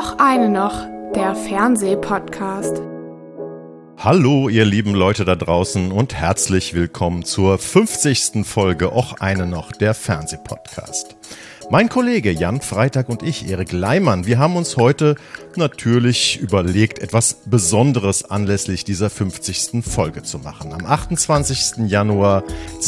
Och eine noch, der Fernsehpodcast. Hallo ihr lieben Leute da draußen und herzlich willkommen zur 50. Folge Och eine noch, der Fernsehpodcast. Mein Kollege Jan Freitag und ich, Erik Leimann, wir haben uns heute natürlich überlegt, etwas Besonderes anlässlich dieser 50. Folge zu machen. Am 28. Januar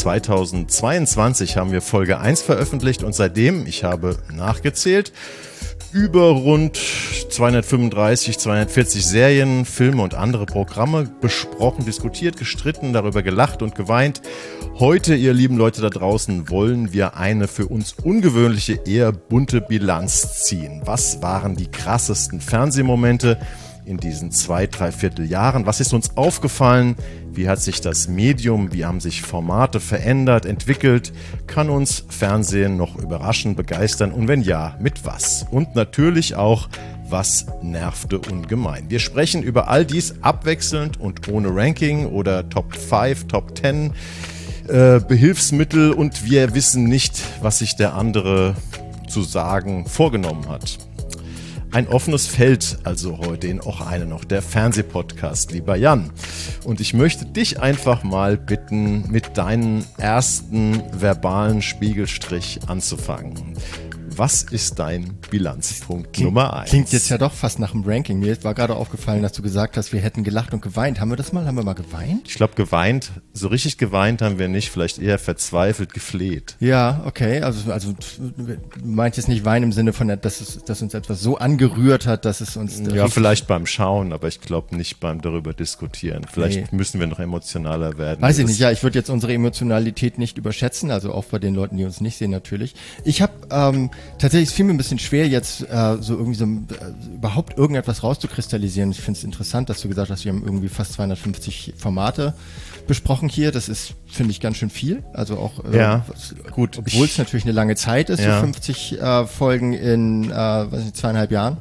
2022 haben wir Folge 1 veröffentlicht und seitdem, ich habe nachgezählt, über rund 235, 240 Serien, Filme und andere Programme besprochen, diskutiert, gestritten, darüber gelacht und geweint. Heute, ihr lieben Leute da draußen, wollen wir eine für uns ungewöhnliche, eher bunte Bilanz ziehen. Was waren die krassesten Fernsehmomente in diesen 2-3 Jahren? Was ist uns aufgefallen? Wie hat sich das Medium, wie haben sich Formate verändert, entwickelt? Kann uns Fernsehen noch überraschen, begeistern und wenn ja, mit was? Und natürlich auch, was nervte ungemein? Wir sprechen über all dies abwechselnd und ohne Ranking oder Top 5, Top 10 Behilfsmittel und wir wissen nicht, was sich der andere zu sagen vorgenommen hat. Ein offenes Feld also heute in Och eine noch, der Fernsehpodcast, lieber Jan. Und ich möchte dich einfach mal bitten, mit deinem ersten verbalen Spiegelstrich anzufangen. Was ist dein Bilanzpunkt Nummer 1? Klingt jetzt ja doch fast nach einem Ranking. Mir war gerade aufgefallen, dass du gesagt hast, wir hätten gelacht und geweint. Haben wir das mal? Haben wir mal geweint? Ich glaube, geweint, so richtig geweint haben wir nicht, vielleicht eher verzweifelt, gefleht. Ja, okay. Also du meint jetzt nicht weinen im Sinne von, dass uns etwas so angerührt hat, dass es uns... Ja, vielleicht beim Schauen, aber ich glaube nicht beim darüber diskutieren. Vielleicht müssen wir noch emotionaler werden. Weiß ich nicht, ja, ich würde jetzt unsere Emotionalität nicht überschätzen, also auch bei den Leuten, die uns nicht sehen natürlich. Ich habe... Tatsächlich, es fiel mir ein bisschen schwer, jetzt überhaupt irgendetwas rauszukristallisieren. Ich finde es interessant, dass du gesagt hast, wir haben irgendwie fast 250 Formate besprochen hier. Das ist, finde ich, ganz schön viel. Also auch, gut, obwohl es natürlich eine lange Zeit ist, so 50 Folgen in 2,5 Jahren.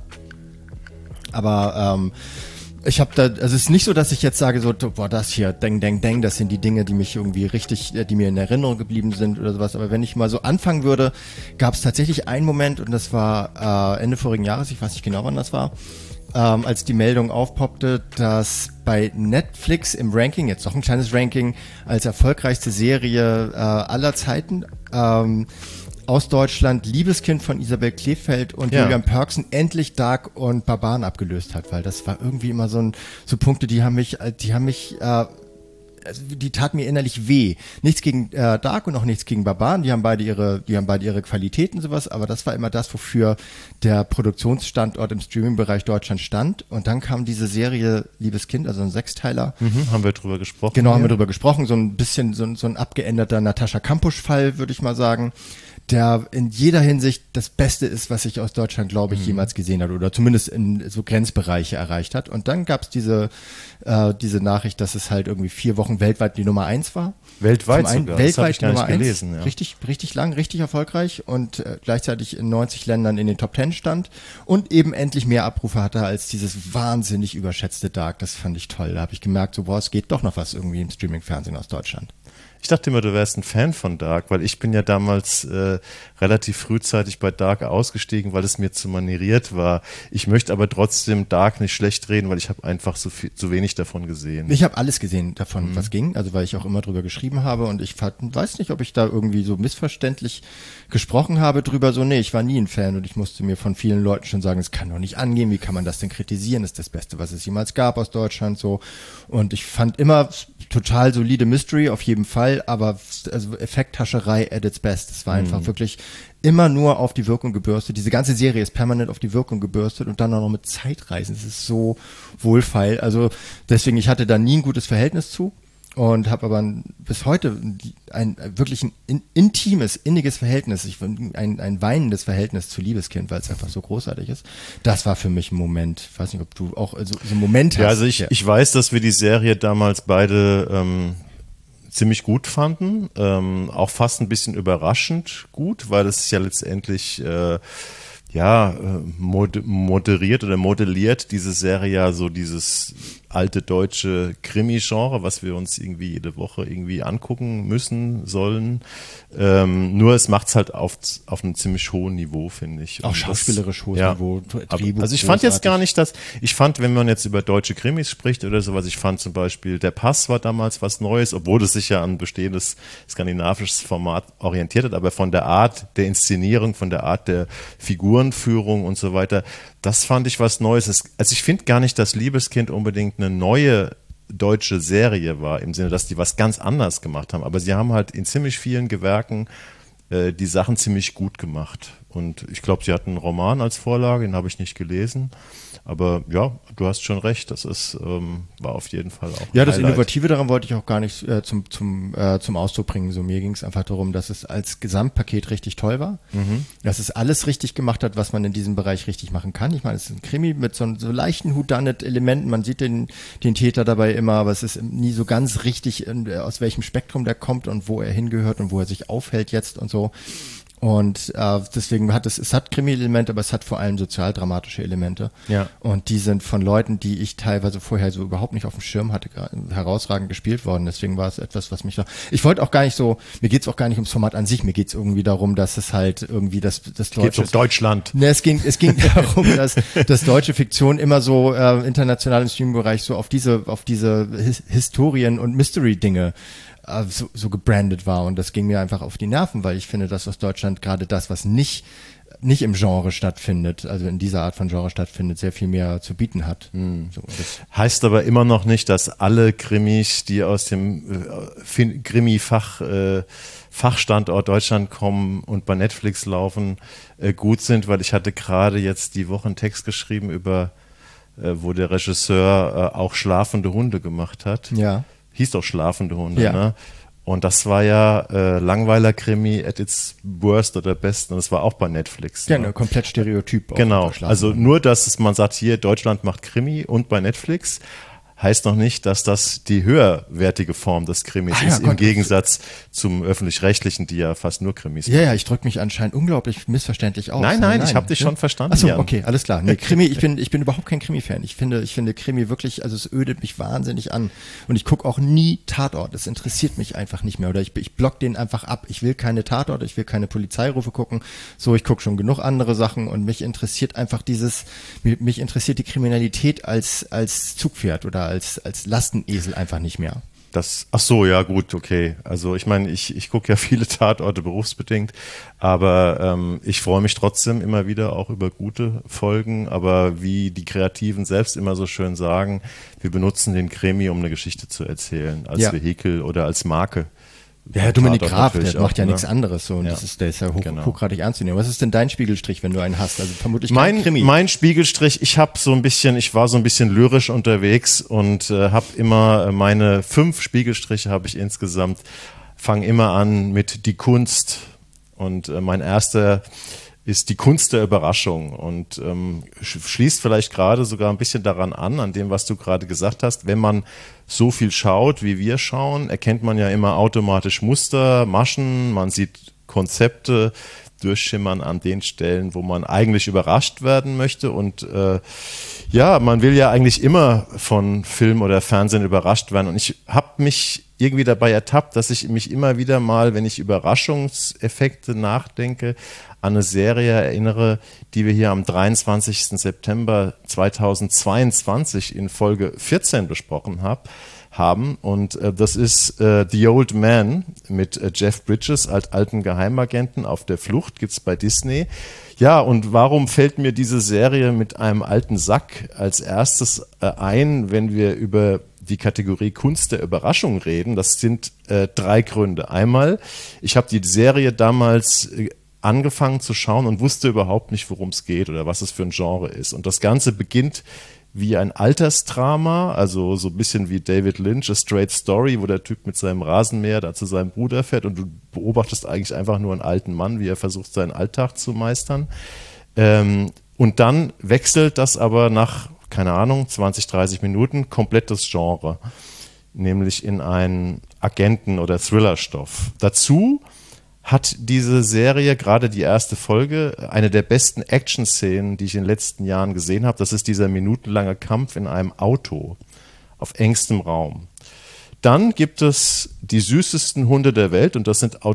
Aber ich habe da, also es ist nicht so, dass ich jetzt sage so, boah, das hier, deng, das sind die Dinge, die mich irgendwie richtig, die mir in Erinnerung geblieben sind oder sowas. Aber wenn ich mal so anfangen würde, gab es tatsächlich einen Moment und das war Ende vorigen Jahres, ich weiß nicht genau, wann das war, als die Meldung aufpoppte, dass bei Netflix im Ranking, jetzt noch ein kleines Ranking, als erfolgreichste Serie aller Zeiten, aus Deutschland Liebeskind von Isabel Kleefeld und Julian Pörksen endlich Dark und Barbaren abgelöst hat, weil das war irgendwie immer so Punkte, die taten mir innerlich weh. Nichts gegen Dark und auch nichts gegen Barbaren, die haben beide ihre Qualitäten sowas, aber das war immer das, wofür der Produktionsstandort im Streaming-Bereich Deutschland stand und dann kam diese Serie Liebeskind, also ein Sechsteiler. Haben wir drüber gesprochen. Genau, haben wir drüber gesprochen, so ein bisschen so ein abgeänderter Natascha Kampusch-Fall, würde ich mal sagen, der in jeder Hinsicht das Beste ist, was ich aus Deutschland, glaube ich, jemals gesehen habe oder zumindest in so Grenzbereiche erreicht hat. Und dann gab es diese Nachricht, dass es halt irgendwie 4 Wochen weltweit die Nummer 1 war. Weltweit sogar, weltweit das habe ich gar Nummer nicht gelesen. Ja. Richtig lang, richtig erfolgreich und gleichzeitig in 90 Ländern in den Top 10 stand und eben endlich mehr Abrufe hatte als dieses wahnsinnig überschätzte Dark. Das fand ich toll. Da habe ich gemerkt, so boah, es geht doch noch was irgendwie im Streaming-Fernsehen aus Deutschland. Ich dachte immer, du wärst ein Fan von Dark, weil ich bin ja damals relativ frühzeitig bei Dark ausgestiegen, weil es mir zu manieriert war. Ich möchte aber trotzdem Dark nicht schlecht reden, weil ich habe einfach zu wenig davon gesehen. Ich habe alles gesehen davon, was ging, also weil ich auch immer drüber geschrieben habe und ich weiß nicht, ob ich da irgendwie so missverständlich gesprochen habe drüber, so nee, ich war nie ein Fan und ich musste mir von vielen Leuten schon sagen, es kann doch nicht angehen, wie kann man das denn kritisieren, das ist das Beste, was es jemals gab aus Deutschland, so. Und ich fand immer total solide Mystery, auf jeden Fall, aber also Effekthascherei at its best. Es war einfach wirklich immer nur auf die Wirkung gebürstet. Diese ganze Serie ist permanent auf die Wirkung gebürstet und dann auch noch mit Zeitreisen. Es ist so wohlfeil. Also deswegen, ich hatte da nie ein gutes Verhältnis zu und habe aber bis heute ein wirklich ein intimes, inniges Verhältnis, ein weinendes Verhältnis zu Liebeskind, weil es einfach so großartig ist. Das war für mich ein Moment. Ich weiß nicht, ob du auch so einen Moment hast. Ja, also ich weiß, dass wir die Serie damals beide ziemlich gut fanden, auch fast ein bisschen überraschend gut, weil es ja letztendlich moderiert oder modelliert diese Serie ja so dieses alte deutsche Krimi-Genre, was wir uns irgendwie jede Woche irgendwie angucken müssen, sollen. Nur es macht es halt auf einem ziemlich hohen Niveau, finde ich. Auch schauspielerisch hohes Niveau. Also ich fand jetzt gar nicht, ich fand, wenn man jetzt über deutsche Krimis spricht oder sowas, ich fand zum Beispiel Der Pass war damals was Neues, obwohl es sich ja an bestehendes skandinavisches Format orientiert hat, aber von der Art der Inszenierung, von der Art der Figurenführung und so weiter, das fand ich was Neues. Also ich finde gar nicht, dass Liebeskind unbedingt eine neue deutsche Serie war, im Sinne, dass die was ganz anderes gemacht haben. Aber sie haben halt in ziemlich vielen Gewerken die Sachen ziemlich gut gemacht. Und ich glaube, sie hatten einen Roman als Vorlage, den habe ich nicht gelesen. Aber ja, du hast schon recht, das war auf jeden Fall auch Ja, das Highlight. Innovative daran wollte ich auch gar nicht zum Ausdruck bringen. So, mir ging es einfach darum, dass es als Gesamtpaket richtig toll war, dass es alles richtig gemacht hat, was man in diesem Bereich richtig machen kann. Ich meine, es ist ein Krimi mit so leichten Whodunit-Elementen, man sieht den Täter dabei immer, aber es ist nie so ganz richtig, aus welchem Spektrum der kommt und wo er hingehört und wo er sich aufhält jetzt und so. Und deswegen hat es hat Krimi-Elemente, aber es hat vor allem sozialdramatische Elemente. Ja. Und die sind von Leuten, die ich teilweise vorher so überhaupt nicht auf dem Schirm hatte, herausragend gespielt worden. Deswegen war es etwas, was mich da. Ich wollte auch gar nicht so, mir geht's auch gar nicht ums Format an sich, mir geht's irgendwie darum, dass es halt irgendwie das Deutsche. Geht's um Deutschland. Ne, es ging darum, dass deutsche Fiktion immer so international im Streaming-Bereich so auf diese Historien- und Mystery-Dinge so gebrandet war, und das ging mir einfach auf die Nerven, weil ich finde, dass aus Deutschland gerade das, was nicht im Genre stattfindet, also in dieser Art von Genre stattfindet, sehr viel mehr zu bieten hat. So, heißt aber immer noch nicht, dass alle Krimis, die aus dem Krimi-Fachstandort Deutschland kommen und bei Netflix laufen, gut sind, weil ich hatte gerade jetzt die Woche einen Text geschrieben über, wo der Regisseur auch Schlafende Hunde gemacht hat. Ja. Hieß doch Schlafende Hunde, ja. Ne? Und das war ja Langweiler-Krimi at its worst oder best. Und das war auch bei Netflix. Ja, ne? Komplett Stereotyp. Genau, also nur, dass man sagt, hier, Deutschland macht Krimi und bei Netflix, heißt noch nicht, dass das die höherwertige Form des Krimis ist, im Gegensatz zum Öffentlich-Rechtlichen, die ja fast nur Krimis sind. Ja, ich drücke mich anscheinend unglaublich missverständlich aus. Nein, ich habe dich schon verstanden. Achso, okay, alles klar. Nee, Krimi, ich bin überhaupt kein Krimi-Fan. Ich finde Krimi wirklich, also es ödet mich wahnsinnig an. Und ich gucke auch nie Tatort. Das interessiert mich einfach nicht mehr. Oder ich block den einfach ab. Ich will keine Tatorte, ich will keine Polizeirufe gucken. So, ich gucke schon genug andere Sachen, und mich interessiert einfach mich interessiert die Kriminalität als Zugpferd oder als Lastenesel einfach nicht mehr. Ach so, ja gut, okay. Also ich meine, ich gucke ja viele Tatorte berufsbedingt, aber ich freue mich trotzdem immer wieder auch über gute Folgen, aber wie die Kreativen selbst immer so schön sagen, wir benutzen den Krimi, um eine Geschichte zu erzählen, als Vehikel oder als Marke. Ja, Dominik Graf, der macht ja nichts anderes so, und ja. Der ist ja hochgradig ernst zu nehmen. Was ist denn dein Spiegelstrich, wenn du einen hast? Also vermutlich kein Krimi. Mein Spiegelstrich, ich war so ein bisschen lyrisch unterwegs und habe immer meine 5 Spiegelstriche habe ich insgesamt, fange immer an mit die Kunst, und mein erster ist die Kunst der Überraschung und schließt vielleicht gerade sogar ein bisschen daran an dem, was du gerade gesagt hast. Wenn man so viel schaut, wie wir schauen, erkennt man ja immer automatisch Muster, Maschen, man sieht Konzepte durchschimmern an den Stellen, wo man eigentlich überrascht werden möchte, und man will ja eigentlich immer von Film oder Fernsehen überrascht werden, und ich habe mich irgendwie dabei ertappt, dass ich mich immer wieder mal, wenn ich Überraschungseffekte nachdenke, an eine Serie erinnere, die wir hier am 23. September 2022 in Folge 14 besprochen haben. Und das ist The Old Man mit Jeff Bridges als alten Geheimagenten auf der Flucht, gibt's bei Disney. Ja, und warum fällt mir diese Serie mit einem alten Sack als erstes ein, wenn wir über die Kategorie Kunst der Überraschung reden? Das sind 3 Gründe. Einmal, ich habe die Serie damals angefangen zu schauen und wusste überhaupt nicht, worum es geht oder was es für ein Genre ist. Und das Ganze beginnt wie ein Altersdrama, also so ein bisschen wie David Lynch, A Straight Story, wo der Typ mit seinem Rasenmäher da zu seinem Bruder fährt und du beobachtest eigentlich einfach nur einen alten Mann, wie er versucht, seinen Alltag zu meistern. Und dann wechselt das aber nach, keine Ahnung, 20, 30 Minuten komplett das Genre, nämlich in einen Agenten- oder Thrillerstoff. Dazu hat diese Serie, gerade die erste Folge, eine der besten Action-Szenen, die ich in den letzten Jahren gesehen habe. Das ist dieser minutenlange Kampf in einem Auto. auf engstem Raum. Dann gibt es die süßesten Hunde der Welt und das sind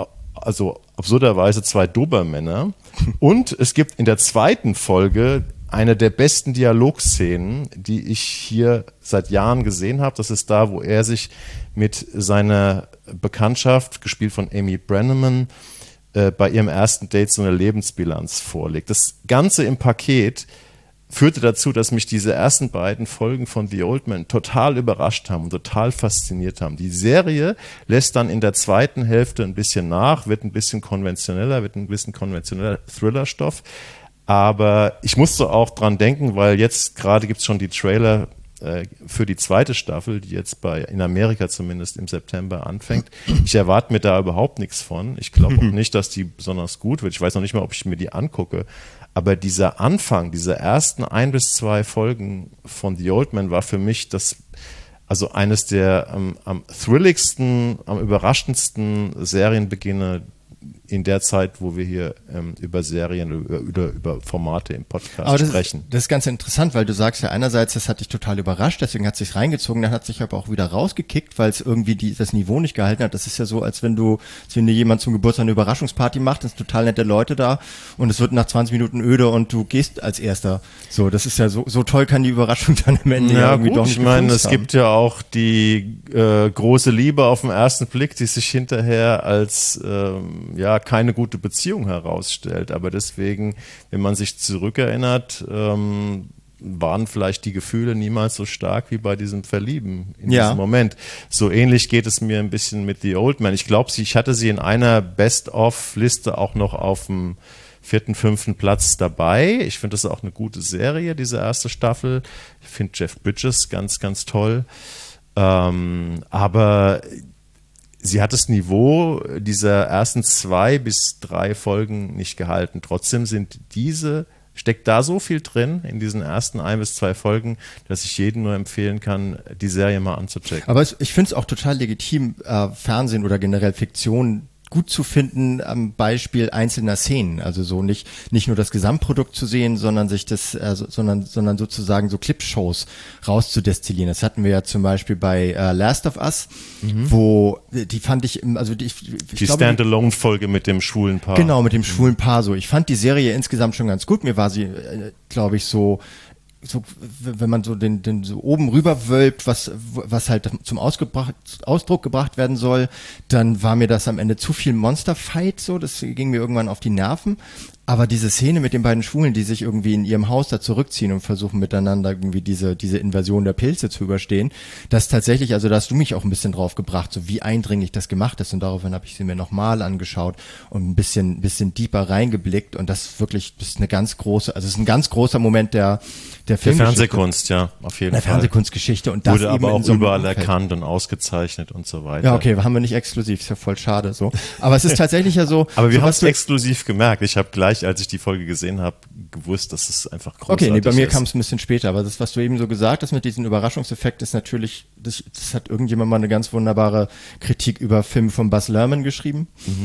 absurderweise 2 Dobermänner. Und es gibt in der zweiten Folge eine der besten Dialogszenen, die ich hier seit Jahren gesehen habe. Das ist da, wo er sich mit seiner Bekanntschaft, gespielt von Amy Brenneman, bei ihrem ersten Date so eine Lebensbilanz vorlegt. Das Ganze im Paket führte dazu, dass mich diese ersten beiden Folgen von The Old Man total überrascht haben und total fasziniert haben. Die Serie lässt dann in der zweiten Hälfte ein bisschen nach, wird ein bisschen konventioneller Thrillerstoff. Aber ich musste auch dran denken, weil jetzt gerade gibt es schon die Trailer für die zweite Staffel, die jetzt in Amerika zumindest im September anfängt. Ich erwarte mir da überhaupt nichts von. Ich glaube auch nicht, dass die besonders gut wird. Ich weiß noch nicht mal, ob ich mir die angucke. Aber dieser Anfang, diese ersten 1 bis 2 Folgen von The Old Man war für mich eines der am thrilligsten, am überraschendsten Serienbeginne in der Zeit, wo wir hier über Serien oder über Formate im Podcast sprechen. Das ist ganz interessant, weil du sagst ja einerseits, das hat dich total überrascht, deswegen hat es sich reingezogen, dann hat sich aber auch wieder rausgekickt, weil es irgendwie das Niveau nicht gehalten hat. Das ist ja so, als wenn dir jemand zum Geburtstag eine Überraschungsparty macht, es sind total nette Leute da und es wird nach 20 Minuten öde und du gehst als Erster. So, das ist ja so toll kann die Überraschung dann am Ende ja irgendwie gut, doch nicht. Ich meine, es gibt ja auch die große Liebe auf den ersten Blick, die sich hinterher als keine gute Beziehung herausstellt. Aber deswegen, wenn man sich zurückerinnert, waren vielleicht die Gefühle niemals so stark wie bei diesem Verlieben in diesem Moment. So ähnlich geht es mir ein bisschen mit The Old Man. Ich glaube, ich hatte sie in einer Best-of-Liste auch noch auf dem 4., 5. Platz dabei. Ich finde das auch eine gute Serie, diese erste Staffel. Ich finde Jeff Bridges ganz, ganz toll. Aber sie hat das Niveau dieser ersten 2 bis 3 Folgen nicht gehalten. Trotzdem steckt da so viel drin in diesen ersten 1 bis 2 Folgen, dass ich jedem nur empfehlen kann, die Serie mal anzuchecken. Aber ich finde es auch total legitim, Fernsehen oder generell Fiktion gut zu finden am Beispiel einzelner Szenen, also so nicht nur das Gesamtprodukt zu sehen, sondern sondern sozusagen so Clipshows rauszudestillieren. Das hatten wir ja zum Beispiel bei Last of Us, wo die fand ich, die Standalone-Folge mit dem schwulen Paar. Genau, mit dem schwulen Paar so. Ich fand die Serie insgesamt schon ganz gut. Mir war sie, glaube ich, so, wenn man so den so oben rüber wölbt, was halt zum Ausdruck gebracht werden soll, dann war mir das am Ende zu viel Monsterfight so, das ging mir irgendwann auf die Nerven. Aber diese Szene mit den beiden Schwulen, die sich irgendwie in ihrem Haus da zurückziehen und versuchen miteinander irgendwie diese Invasion der Pilze zu überstehen, das tatsächlich, also da hast du mich auch ein bisschen drauf gebracht, so wie eindringlich das gemacht ist und daraufhin habe ich sie mir nochmal angeschaut und ein bisschen deeper reingeblickt und das ist ein ganz großer Moment der Fernsehkunst, ja, auf jeden Fall. Der Fernsehkunstgeschichte und das wurde eben aber auch in so einem überall Umfeld erkannt und ausgezeichnet und so weiter. Ja, okay, haben wir nicht exklusiv, ist ja voll schade so. Aber es ist tatsächlich ja so. Aber wir haben es exklusiv gemerkt. Ich habe gleich, als ich die Folge gesehen habe, gewusst, dass es einfach großartig ist. Okay, bei mir kam es ein bisschen später, aber das, was du eben so gesagt hast mit diesem Überraschungseffekt, ist natürlich, das hat irgendjemand mal eine ganz wunderbare Kritik über Filme von Baz Luhrmann geschrieben.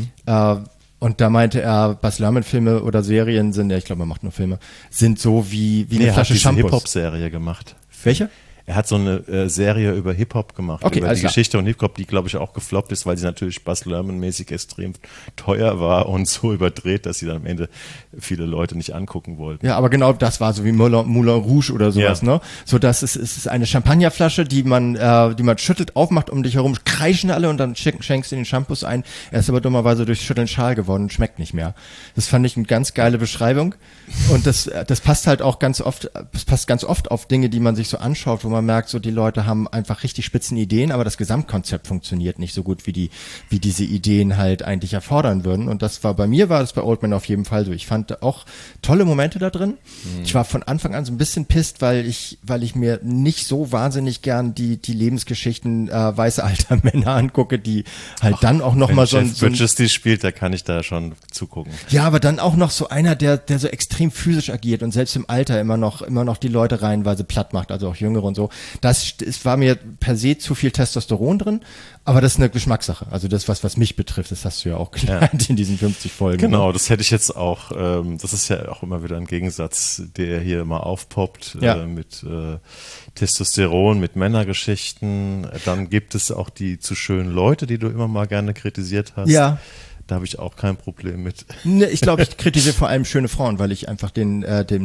Und da meinte er, Baz Luhrmann-Filme oder Serien sind, ja, ich glaube, er macht nur Filme, sind so wie eine Flasche Shampoos. Er hat diese Hip-Hop-Serie gemacht. Welche? Er hat so eine Serie über Hip-Hop gemacht, okay, über die Geschichte von Hip-Hop, die, glaube ich, auch gefloppt ist, weil sie natürlich Baz Luhrmann-mäßig extrem teuer war und so überdreht, dass sie dann am Ende viele Leute nicht angucken wollten. Ja, aber genau das war so wie Moulin Rouge oder sowas, ne? So, es ist eine Champagnerflasche, die man schüttelt, aufmacht um dich herum, kreischen alle und dann schenkst du den Shampoos ein. Er ist aber dummerweise durch Schütteln schal geworden und schmeckt nicht mehr. Das fand ich eine ganz geile Beschreibung und das passt halt auch ganz oft auf Dinge, die man sich so anschaut, wo man merkt, so die Leute haben einfach richtig spitzen Ideen, aber das Gesamtkonzept funktioniert nicht so gut, wie diese Ideen halt eigentlich erfordern würden. Und bei mir war das bei Old Man auf jeden Fall so. Ich fand auch tolle Momente da drin. Ich war von Anfang an so ein bisschen pisst, weil ich mir nicht so wahnsinnig gern die Lebensgeschichten weißer alter Männer angucke, die halt dann auch noch mal so ein... Wenn Bridges die spielt, da kann ich da schon zugucken. Ja, aber dann auch noch so einer, der so extrem physisch agiert und selbst im Alter immer noch die Leute reihenweise platt macht, also auch Jüngere und so. so. Es war mir per se zu viel Testosteron drin, aber das ist eine Geschmackssache. Also das, was mich betrifft, das hast du ja auch gelernt in diesen 50 Folgen. Genau, das hätte ich jetzt auch, das ist ja auch immer wieder ein Gegensatz, der hier immer aufpoppt, mit Testosteron, mit Männergeschichten. Dann gibt es auch die zu schönen Leute, die du immer mal gerne kritisiert hast. Ja. Da habe ich auch kein Problem mit. Ne, ich glaube, ich kritisiere vor allem schöne Frauen, weil ich einfach der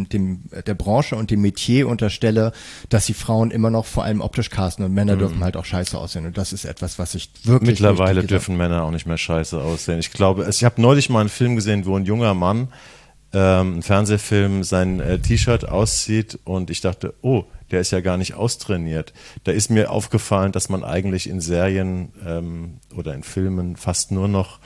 Branche und dem Metier unterstelle, dass die Frauen immer noch vor allem optisch casten und Männer dürfen halt auch scheiße aussehen. Und das ist etwas, was ich wirklich Mittlerweile dürfen Männer auch nicht mehr scheiße aussehen. Ich glaube, ich habe neulich mal einen Film gesehen, wo ein junger Mann, ein Fernsehfilm, sein T-Shirt auszieht und ich dachte, oh, der ist ja gar nicht austrainiert. Da ist mir aufgefallen, dass man eigentlich in Serien oder in Filmen fast nur noch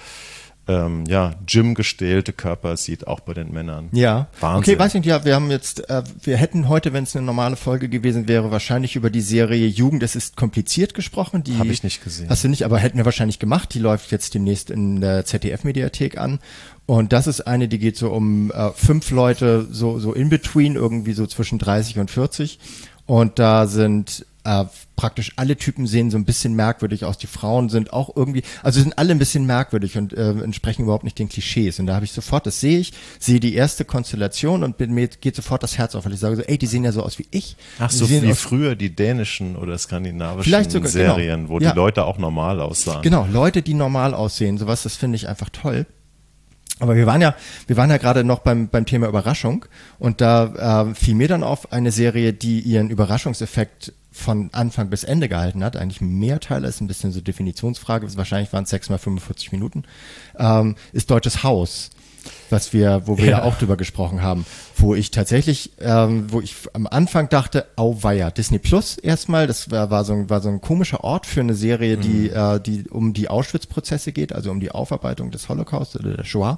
Gym-gestählte Körper sieht, auch bei den Männern. Ja. Wahnsinn. Okay, weiß nicht, ja, wir hätten heute, wenn es eine normale Folge gewesen wäre, wahrscheinlich über die Serie Jugend, es ist kompliziert gesprochen. Habe ich nicht gesehen. Hast du nicht, aber hätten wir wahrscheinlich gemacht. Die läuft jetzt demnächst in der ZDF-Mediathek an. Und das ist eine, die geht so um 5 Leute, so in between, irgendwie so zwischen 30 und 40. Und da sind praktisch alle Typen sehen so ein bisschen merkwürdig aus. Die Frauen sind auch irgendwie, also sind alle ein bisschen merkwürdig und entsprechen überhaupt nicht den Klischees. Und da habe ich sofort, das sehe die erste Konstellation und mir geht sofort das Herz auf, weil ich sage so, ey, die sehen ja so aus wie ich. Ach so, wie früher die dänischen oder skandinavischen sogar, Serien, wo die Leute auch normal aussahen. Genau, Leute, die normal aussehen, sowas, das finde ich einfach toll. Aber wir waren ja gerade noch beim Thema Überraschung und da fiel mir dann auf eine Serie, die ihren Überraschungseffekt von Anfang bis Ende gehalten hat, eigentlich mehr Teile, ist ein bisschen so Definitionsfrage, wahrscheinlich waren es 6 mal 45 Minuten, ist Deutsches Haus, wo wir ja auch drüber gesprochen haben, wo ich tatsächlich, wo ich am Anfang dachte, auweia, Disney Plus erstmal, das war so ein komischer Ort für eine Serie, die um die Auschwitz-Prozesse geht, also um die Aufarbeitung des Holocaust oder der Shoah.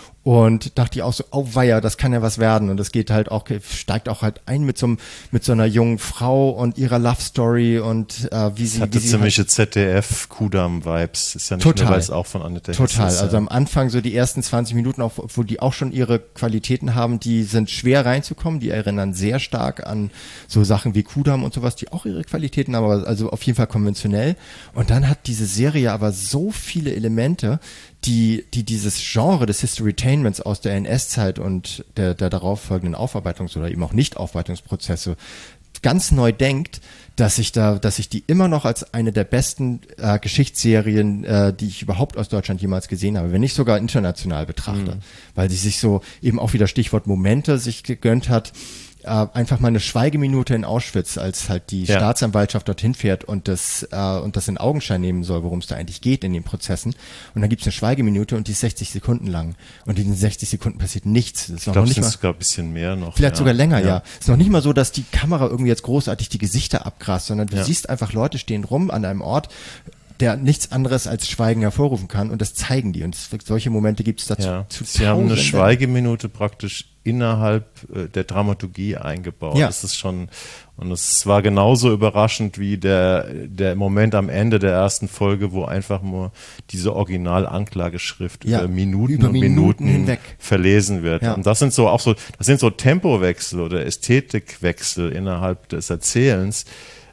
Und dachte ich auch so, auweia, das kann ja was werden. Und das geht halt auch, steigt auch halt ein mit so einer jungen Frau und ihrer Love Story und wie sie. Hatte ziemliche halt ZDF-Kudam-Vibes. Ist ja nicht total, nur, weil es auch von Annette total. ist. Also am Anfang so die ersten 20 Minuten, auch, wo die auch schon ihre Qualitäten haben, die sind schwer reinzukommen. Die erinnern sehr stark an so Sachen wie Kudam und sowas, die auch ihre Qualitäten haben, aber also auf jeden Fall konventionell. Und dann hat diese Serie aber so viele Elemente, die dieses Genre des Historytainments aus der NS-Zeit und der darauf folgenden Aufarbeitungs- oder eben auch Nicht-Aufarbeitungsprozesse ganz neu denkt, dass ich die immer noch als eine der besten Geschichtsserien, die ich überhaupt aus Deutschland jemals gesehen habe, wenn nicht sogar international betrachte, weil sie sich so eben auch wieder Stichwort Momente sich gegönnt hat, einfach mal eine Schweigeminute in Auschwitz, als halt die Staatsanwaltschaft dorthin fährt und das in Augenschein nehmen soll, worum es da eigentlich geht in den Prozessen. Und dann gibt es eine Schweigeminute und die ist 60 Sekunden lang. Und in den 60 Sekunden passiert nichts. Ich glaube, es ist sogar ein bisschen mehr noch. Vielleicht sogar länger, ja. Es ist noch nicht mal so, dass die Kamera irgendwie jetzt großartig die Gesichter abgrast, sondern du siehst einfach, Leute stehen rum an einem Ort, der nichts anderes als Schweigen hervorrufen kann und das zeigen die. Und solche Momente gibt es dazu zu Sie haben eine Schweigeminute praktisch innerhalb der Dramaturgie eingebaut. Ja. Das ist schon, und es war genauso überraschend wie der Moment am Ende der ersten Folge, wo einfach nur diese Original-Anklageschrift über Minuten hinweg verlesen wird. Ja. Und das sind so Tempowechsel oder Ästhetikwechsel innerhalb des Erzählens,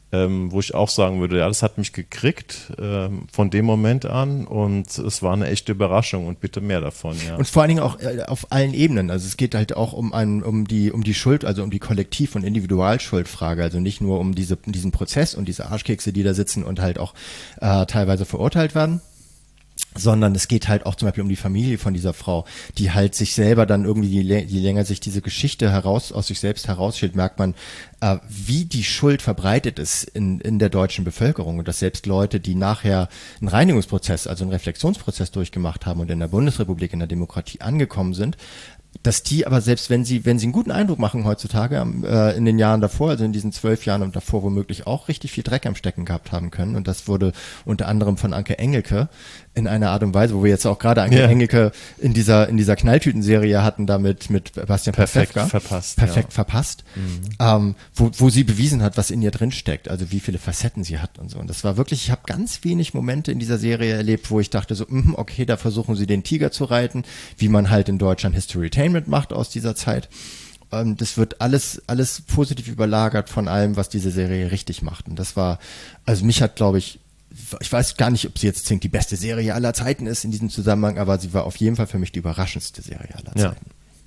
wo ich auch sagen würde, ja, das hat mich gekriegt von dem Moment an und es war eine echte Überraschung und bitte mehr davon. Ja. Und vor allen Dingen auch auf allen Ebenen. Also es geht halt auch um die Schuld, also um die Kollektiv- und Individualschuldfrage. Also nicht nur um diesen Prozess und diese Arschkekse, die da sitzen und halt auch teilweise verurteilt werden, sondern es geht halt auch zum Beispiel um die Familie von dieser Frau, die halt sich selber dann irgendwie, je länger sich diese Geschichte aus sich selbst herausstellt, merkt man, wie die Schuld verbreitet ist in der deutschen Bevölkerung und dass selbst Leute, die nachher einen Reinigungsprozess, also einen Reflexionsprozess durchgemacht haben und in der Bundesrepublik, in der Demokratie angekommen sind, dass die aber selbst, wenn sie einen guten Eindruck machen heutzutage, in den Jahren davor, also in diesen 12 Jahren und davor womöglich auch richtig viel Dreck am Stecken gehabt haben können. Und das wurde unter anderem von Anke Engelke in einer Art und Weise, wo wir jetzt auch gerade Anke Engelke in dieser Knalltüten-Serie hatten, damit mit Bastian Pastewka. Perfekt verpasst. Wo sie bewiesen hat, was in ihr drin steckt, also wie viele Facetten sie hat und so. Und das war wirklich, ich habe ganz wenig Momente in dieser Serie erlebt, wo ich dachte so, okay, da versuchen sie den Tiger zu reiten, wie man halt in Deutschland Historytainment macht aus dieser Zeit. das wird alles positiv überlagert von allem, was diese Serie richtig macht. Und das war, also mich hat, glaube ich weiß gar nicht, ob sie jetzt zwingend die beste Serie aller Zeiten ist in diesem Zusammenhang, aber sie war auf jeden Fall für mich die überraschendste Serie aller Zeiten.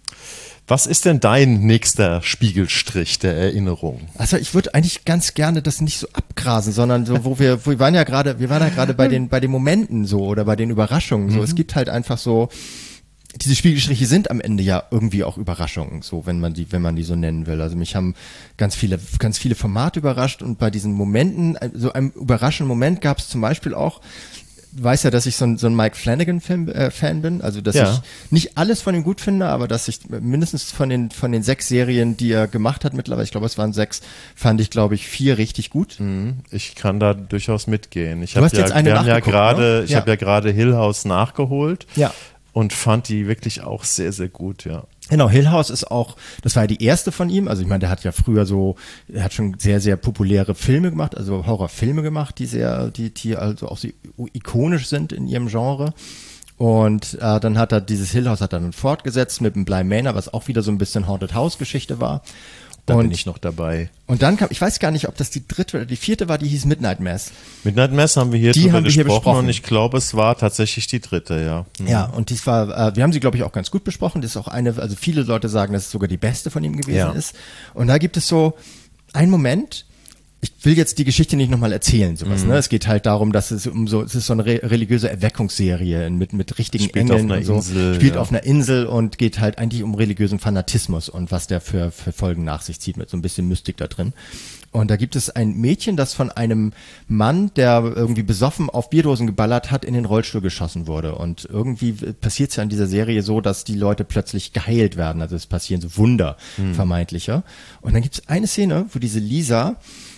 Was ist denn dein nächster Spiegelstrich der Erinnerung? Also ich würde eigentlich ganz gerne das nicht so abgrasen, sondern so, wir waren ja gerade bei den Momenten so oder bei den Überraschungen so. Es gibt halt einfach so, diese Spiegelstriche sind am Ende ja irgendwie auch Überraschungen, so wenn man die so nennen will. Also mich haben ganz viele Formate überrascht und bei diesen Momenten, so einem überraschenden Moment gab es zum Beispiel auch, du weißt ja, dass ich so ein Mike Flanagan-Fan bin, also dass ich nicht alles von ihm gut finde, aber dass ich mindestens von den 6 Serien, die er gemacht hat mittlerweile, ich glaube es waren 6, fand ich, glaube ich, 4 richtig gut. Ich kann da durchaus mitgehen. Ich habe ja gerade Hill House nachgeholt. Ja. Und fand die wirklich auch sehr, sehr gut, ja. Genau, Hill House ist auch, das war ja die erste von ihm, also ich meine, der hat ja früher er hat schon sehr, sehr populäre Filme gemacht, also Horrorfilme gemacht, die also auch so ikonisch sind in ihrem Genre. Und dann hat er dieses Hill House dann fortgesetzt mit dem Bly Manor, was auch wieder so ein bisschen Haunted House Geschichte war. Da bin ich noch dabei. Und dann kam, ich weiß gar nicht, ob das die 3. oder die 4. war, die hieß Midnight Mass. Midnight Mass haben wir hier besprochen und ich glaube, es war tatsächlich die 3., ja. Ja, und dies war, wir haben sie, glaube ich, auch ganz gut besprochen. Das ist auch also viele Leute sagen, dass es sogar die beste von ihm gewesen ist. Und da gibt es so einen Moment, ich will jetzt die Geschichte nicht nochmal erzählen, sowas, ne? Es geht halt darum, dass es es ist so eine religiöse Erweckungsserie mit richtigen Engeln und so. Spielt auf einer Insel und geht halt eigentlich um religiösen Fanatismus und was der für Folgen nach sich zieht, mit so ein bisschen Mystik da drin. Und da gibt es ein Mädchen, das von einem Mann, der irgendwie besoffen auf Bierdosen geballert hat, in den Rollstuhl geschossen wurde. Und irgendwie passiert es ja in dieser Serie so, dass die Leute plötzlich geheilt werden. Also es passieren so Wunder, vermeintliche. Und dann gibt es eine Szene, wo diese Lisa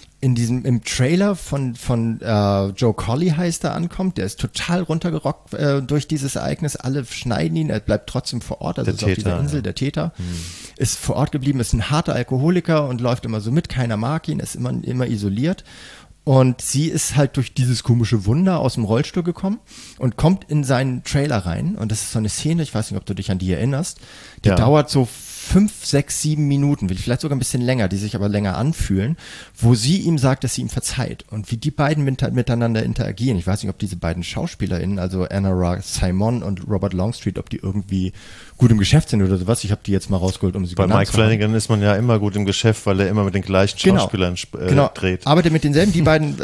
im Trailer von Joe Colley heißt er ankommt, der ist total runtergerockt durch dieses Ereignis, alle schneiden ihn, er bleibt trotzdem vor Ort, also ist auf dieser Insel, der Täter, ist vor Ort geblieben, ist ein harter Alkoholiker und läuft immer so mit, keiner mag ihn, ist immer isoliert. Und sie ist halt durch dieses komische Wunder aus dem Rollstuhl gekommen und kommt in seinen Trailer rein. Und das ist so eine Szene, ich weiß nicht, ob du dich an die erinnerst, die dauert so 5, 6, 7 Minuten, vielleicht sogar ein bisschen länger, die sich aber länger anfühlen, wo sie ihm sagt, dass sie ihm verzeiht. Und wie die beiden miteinander interagieren. Ich weiß nicht, ob diese beiden SchauspielerInnen, also Anna Ra Simon und Robert Longstreet, ob die irgendwie gut im Geschäft sind oder sowas. Ich habe die jetzt mal rausgeholt, um sie Bei Mike Flanagan ist man ja immer gut im Geschäft, weil er immer mit den gleichen Schauspielern dreht. Arbeitet mit denselben. Die beiden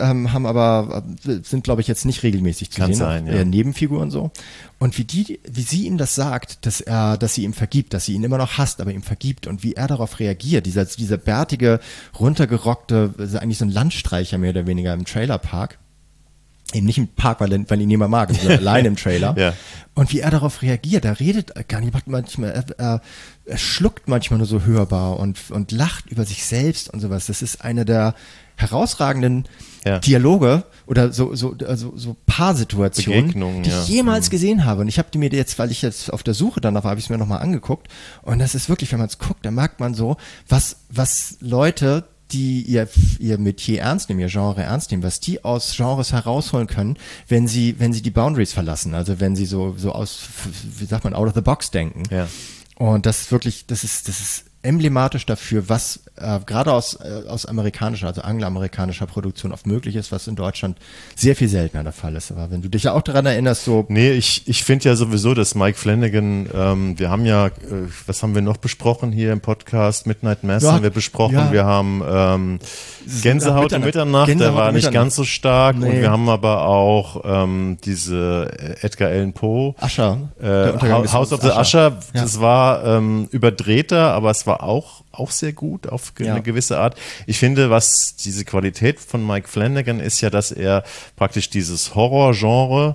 sind, glaube ich, jetzt nicht regelmäßig zu sehen. Sein, ja. Eher Nebenfiguren so. Und wie sie ihm das sagt, dass sie ihm vergibt, dass sie ihn immer noch hasst, aber ihm vergibt und wie er darauf reagiert, dieser bärtige, runtergerockte, eigentlich so ein Landstreicher mehr oder weniger im Trailerpark. Eben nicht im Park, weil ihn niemand mag, sondern allein im Trailer. Ja. Und wie er darauf reagiert, er redet gar nicht, er schluckt manchmal nur so hörbar und lacht über sich selbst und sowas. Das ist eine der herausragenden Dialoge oder so Paarsituationen, die ich jemals gesehen habe. Und ich habe die mir jetzt, weil ich jetzt auf der Suche danach war, habe ich es mir nochmal angeguckt. Und das ist wirklich, wenn man es guckt, da merkt man so, was Leute, die ihr Metier ernst nehmen, ihr Genre ernst nehmen, was die aus Genres herausholen können, wenn sie die Boundaries verlassen, also wenn sie so aus, wie sagt man, out of the box denken. Ja. Und das ist wirklich, das ist emblematisch dafür, was gerade aus amerikanischer, also angloamerikanischer Produktion oft möglich ist, was in Deutschland sehr viel seltener der Fall ist. Aber wenn du dich ja auch daran erinnerst, so... Nee, ich finde ja sowieso, dass Mike Flanagan, wir haben ja, was haben wir noch besprochen hier im Podcast? Midnight Mass haben wir besprochen. Wir haben Gänsehaut um Mitternacht, der war nicht ganz so stark. Nee. Und wir haben aber auch diese Edgar Allan Poe. Usher. House of the Usher. Das war überdrehter, aber es war auch sehr gut auf eine gewisse Art. Ich finde, was diese Qualität von Mike Flanagan ist ja, dass er praktisch dieses Horrorgenre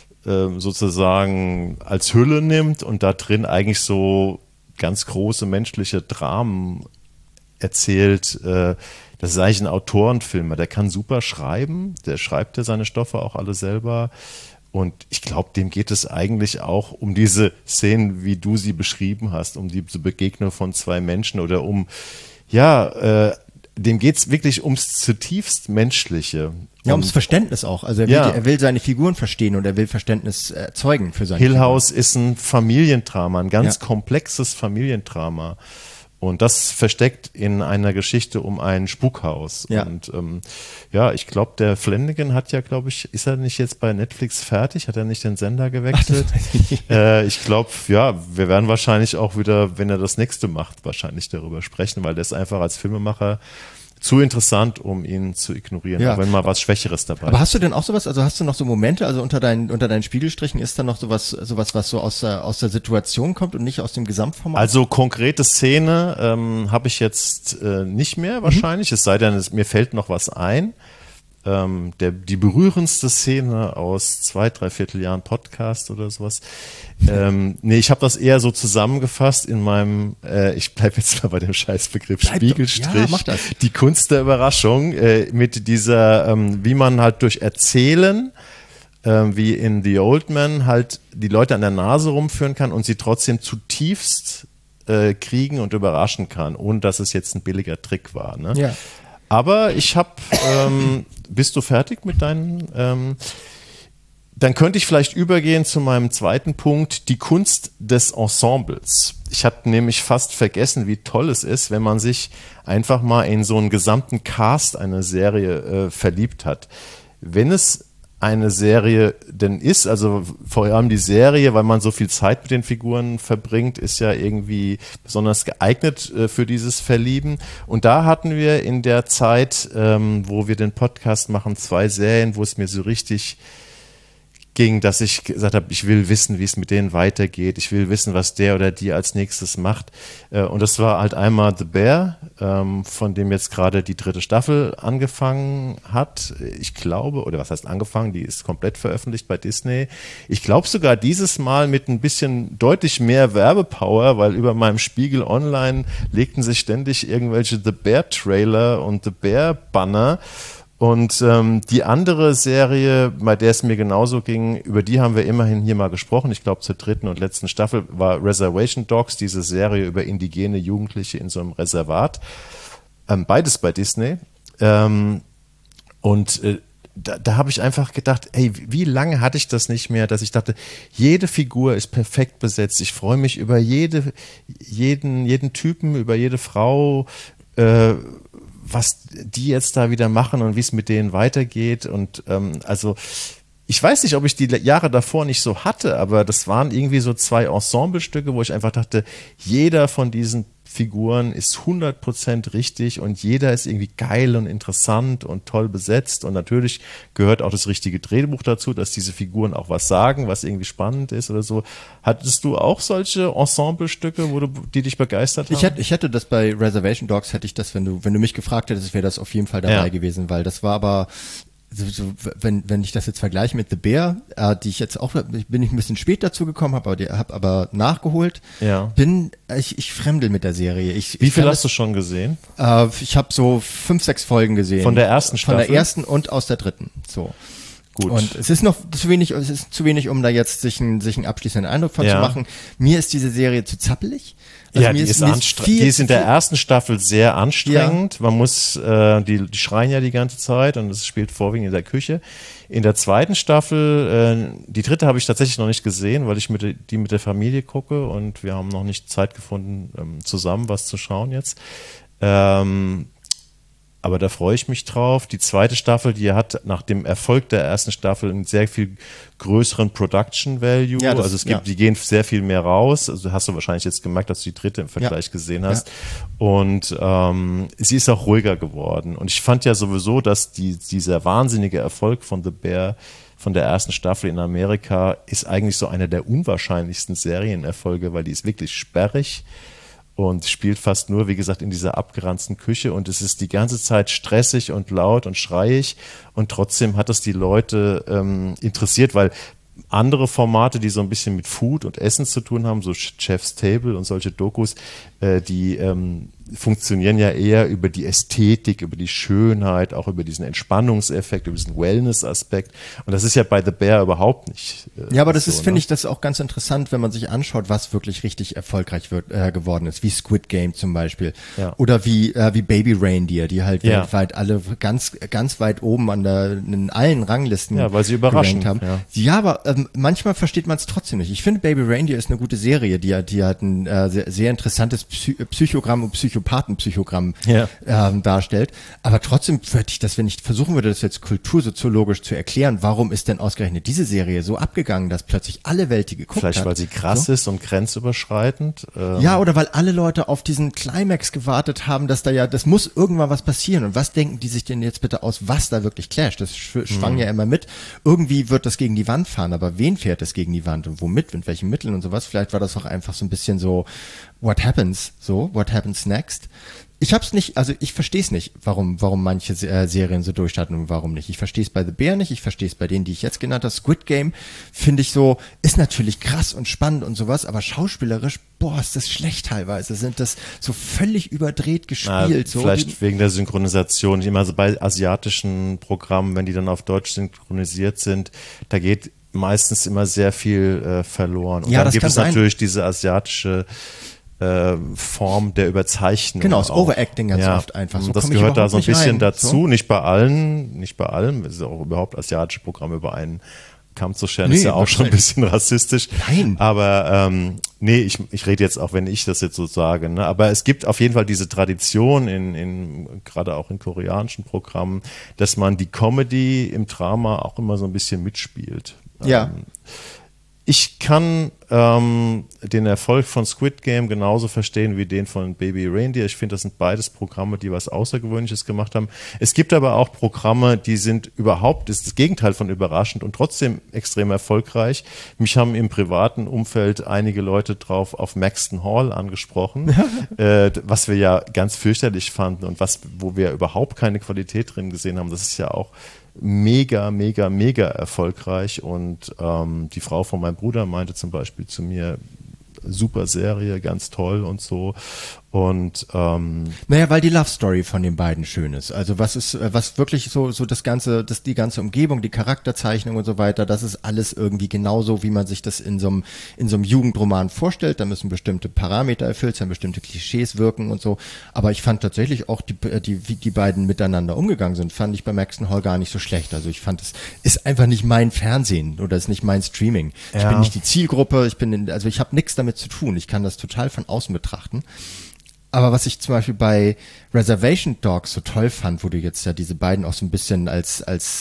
sozusagen als Hülle nimmt und da drin eigentlich so ganz große menschliche Dramen erzählt. Das ist eigentlich ein Autorenfilmer. Der kann super schreiben. Der schreibt ja seine Stoffe auch alle selber. Und ich glaube, dem geht es eigentlich auch um diese Szenen, wie du sie beschrieben hast, um diese Begegnung von 2 Menschen oder dem geht es wirklich ums zutiefst Menschliche. Ja, ums Verständnis auch. Also er will seine Figuren verstehen und er will Verständnis erzeugen für seine Hill House ist ein Familiendrama, ein ganz komplexes Familiendrama. Und das versteckt in einer Geschichte um ein Spukhaus. Ja. Und ja, ich glaube, der Flanagan hat ja, glaube ich, ist er nicht jetzt bei Netflix fertig? Hat er nicht den Sender gewechselt? Ich glaube, ja, wir werden wahrscheinlich auch wieder, wenn er das nächste macht, wahrscheinlich darüber sprechen, weil der ist einfach als Filmemacher zu interessant, um ihn zu ignorieren, Ja. auch wenn mal was Schwächeres dabei Aber ist. hast du denn auch sowas, also hast du noch so Momente, also unter deinen Spiegelstrichen ist da noch sowas, was so aus der Situation kommt und nicht aus dem Gesamtformat? Also konkrete Szene habe ich jetzt nicht mehr wahrscheinlich, es sei denn, mir fällt noch was ein. Die berührendste Szene aus 2-3 Jahren Podcast oder sowas. Nee, ich habe das eher so zusammengefasst in meinem, ich bleibe jetzt mal bei dem Scheißbegriff Spiegelstrich. Ja, mach das. Die Kunst der Überraschung mit dieser, wie man halt durch Erzählen, wie in The Old Man, halt die Leute an der Nase rumführen kann und sie trotzdem zutiefst kriegen und überraschen kann, ohne dass es jetzt ein billiger Trick war. Ne? Ja. Aber ich habe, bist du fertig mit deinen, dann könnte ich vielleicht übergehen zu meinem zweiten Punkt, die Kunst des Ensembles. Ich hatte nämlich fast vergessen, wie toll es ist, wenn man sich einfach mal in so einen gesamten Cast einer Serie verliebt hat. Wenn es eine Serie denn ist, also vor allem die Serie, weil man so viel Zeit mit den Figuren verbringt, ist ja irgendwie besonders geeignet für dieses Verlieben. Und da hatten wir in der Zeit, wo wir den Podcast machen, 2 Serien, wo es mir so richtig ging, dass ich gesagt habe, ich will wissen, wie es mit denen weitergeht. Ich will wissen, was der oder die als nächstes macht. Und das war halt einmal The Bear, von dem jetzt gerade die 3. Staffel angefangen hat. Ich glaube, oder was heißt angefangen? Die ist komplett veröffentlicht bei Disney. Ich glaube sogar dieses Mal mit ein bisschen deutlich mehr Werbepower, weil über meinem Spiegel Online legten sich ständig irgendwelche The Bear Trailer und The Bear Banner. Und die andere Serie, bei der es mir genauso ging, über die haben wir immerhin hier mal gesprochen, ich glaube zur 3. und letzten Staffel, war Reservation Dogs, diese Serie über indigene Jugendliche in so einem Reservat. Beides bei Disney. Da habe ich einfach gedacht, ey, wie lange hatte ich das nicht mehr, dass ich dachte, jede Figur ist perfekt besetzt. Ich freue mich über jeden Typen, über jede Frau, was die jetzt da wieder machen und wie es mit denen weitergeht. Und also ich weiß nicht, ob ich die Jahre davor nicht so hatte, aber das waren irgendwie so 2 Ensemblestücke, wo ich einfach dachte, jeder von diesen Figuren ist 100% richtig und jeder ist irgendwie geil und interessant und toll besetzt. Und natürlich gehört auch das richtige Drehbuch dazu, dass diese Figuren auch was sagen, was irgendwie spannend ist oder so. Hattest du auch solche Ensemblestücke, die dich begeistert haben? Ich hätte das bei Reservation Dogs, hätte ich das, wenn du mich gefragt hättest, wäre das auf jeden Fall dabei gewesen, weil das war aber wenn ich das jetzt vergleiche mit The Bear, die ich jetzt auch, bin ich ein bisschen spät dazu gekommen, habe aber nachgeholt, ich fremdel mit der Serie. Wie viel hast du schon gesehen? Ich habe so 5, 6 Folgen gesehen. Von der ersten Staffel? Von der ersten und aus der 3. So. Gut. Und es ist noch zu wenig, um da jetzt sich einen abschließenden Eindruck von zu machen. Mir ist diese Serie zu zappelig. Also ja, die ist in der ersten Staffel sehr anstrengend. Ja. Man muss, die schreien ja die ganze Zeit und es spielt vorwiegend in der Küche. In der 2. Staffel, die 3. habe ich tatsächlich noch nicht gesehen, weil ich die mit der Familie gucke und wir haben noch nicht Zeit gefunden, zusammen was zu schauen jetzt. Aber da freue ich mich drauf. Die 2. Staffel, die hat nach dem Erfolg der ersten Staffel einen sehr viel größeren Production Value. Ja, also die gehen sehr viel mehr raus. Also hast du wahrscheinlich jetzt gemerkt, dass du die 3. im Vergleich gesehen hast. Ja. Und sie ist auch ruhiger geworden. Und ich fand ja sowieso, dass dieser wahnsinnige Erfolg von The Bear von der ersten Staffel in Amerika ist eigentlich so einer der unwahrscheinlichsten Serienerfolge, weil die ist wirklich sperrig. Und spielt fast nur, wie gesagt, in dieser abgeranzten Küche und es ist die ganze Zeit stressig und laut und schreiig und trotzdem hat es die Leute interessiert, weil andere Formate, die so ein bisschen mit Food und Essen zu tun haben, so Chef's Table und solche Dokus, die funktionieren ja eher über die Ästhetik, über die Schönheit, auch über diesen Entspannungseffekt, über diesen Wellness-Aspekt. Und das ist ja bei The Bear überhaupt nicht. Ja, aber das so, ist, finde ich, das ist auch ganz interessant, wenn man sich anschaut, was wirklich richtig erfolgreich geworden ist, wie Squid Game zum Beispiel. Ja. Oder wie Baby Reindeer, die halt Ja. weltweit alle ganz weit oben in allen Ranglisten Ja, weil sie überraschen, gerankt haben. Ja, aber manchmal versteht man es trotzdem nicht. Ich finde, Baby Reindeer ist eine gute Serie, die hat ein sehr interessantes Psychogramm und Psychopathenpsychogramm darstellt. Aber trotzdem würde ich das, wenn ich versuchen würde, das jetzt kultursoziologisch zu erklären, warum ist denn ausgerechnet diese Serie so abgegangen, dass plötzlich alle Welt die geguckt Vielleicht, hat. weil sie krass ist und grenzüberschreitend. Ja, oder weil alle Leute auf diesen Climax gewartet haben, dass das muss irgendwann was passieren. Und was denken die sich denn jetzt bitte aus, was da wirklich clasht? Das schwang ja immer mit. Irgendwie wird das gegen die Wand fahren, aber wen fährt es gegen die Wand und womit, mit welchen Mitteln und sowas? Vielleicht war das auch einfach so ein bisschen so, what happens next? Ich verstehe es nicht, warum manche Serien so durchstarten und warum nicht. Ich verstehe es bei The Bear nicht, ich verstehe es bei denen, die ich jetzt genannt habe. Squid Game finde ich so, ist natürlich krass und spannend und sowas, aber schauspielerisch, ist das schlecht teilweise. Sind das so völlig überdreht gespielt. Vielleicht wegen der Synchronisation. Immer so bei asiatischen Programmen, wenn die dann auf Deutsch synchronisiert sind, da geht meistens immer sehr viel verloren. Und ja, dann gibt es sein. Natürlich diese asiatische Form der Überzeichnung. Genau, das Overacting ganz oft einfach. So das gehört da so ein bisschen dazu, so. Nicht bei allem. Es ist auch überhaupt asiatische Programme über einen Kamm zu scheren, ist ja auch schon ein bisschen rassistisch. Nein. Aber ich rede jetzt auch, wenn ich das jetzt so sage, ne? Aber es gibt auf jeden Fall diese Tradition gerade auch in koreanischen Programmen, dass man die Comedy im Drama auch immer so ein bisschen mitspielt. Ja. Ich kann den Erfolg von Squid Game genauso verstehen wie den von Baby Reindeer. Ich finde, das sind beides Programme, die was Außergewöhnliches gemacht haben. Es gibt aber auch Programme, die sind das Gegenteil von überraschend und trotzdem extrem erfolgreich. Mich haben im privaten Umfeld einige Leute drauf auf Maxton Hall angesprochen, was wir ja ganz fürchterlich fanden und wo wir überhaupt keine Qualität drin gesehen haben. Das ist ja auch mega, mega, mega erfolgreich und die Frau von meinem Bruder meinte zum Beispiel zu mir, super Serie, ganz toll und so. Und weil die Love Story von den beiden schön ist. Also was wirklich so die ganze Umgebung, die Charakterzeichnung und so weiter, das ist alles irgendwie genauso, wie man sich das in so einem Jugendroman vorstellt. Da müssen bestimmte Parameter erfüllt sein, bestimmte Klischees wirken und so. Aber ich fand tatsächlich auch wie die beiden miteinander umgegangen sind, fand ich bei Maxton Hall gar nicht so schlecht. Also ich fand, es ist einfach nicht mein Fernsehen oder ist nicht mein Streaming. Ja. Ich bin nicht die Zielgruppe, ich habe nichts damit zu tun. Ich kann das total von außen betrachten. Aber was ich zum Beispiel bei Reservation Dogs so toll fand, wo du jetzt ja diese beiden auch so ein bisschen als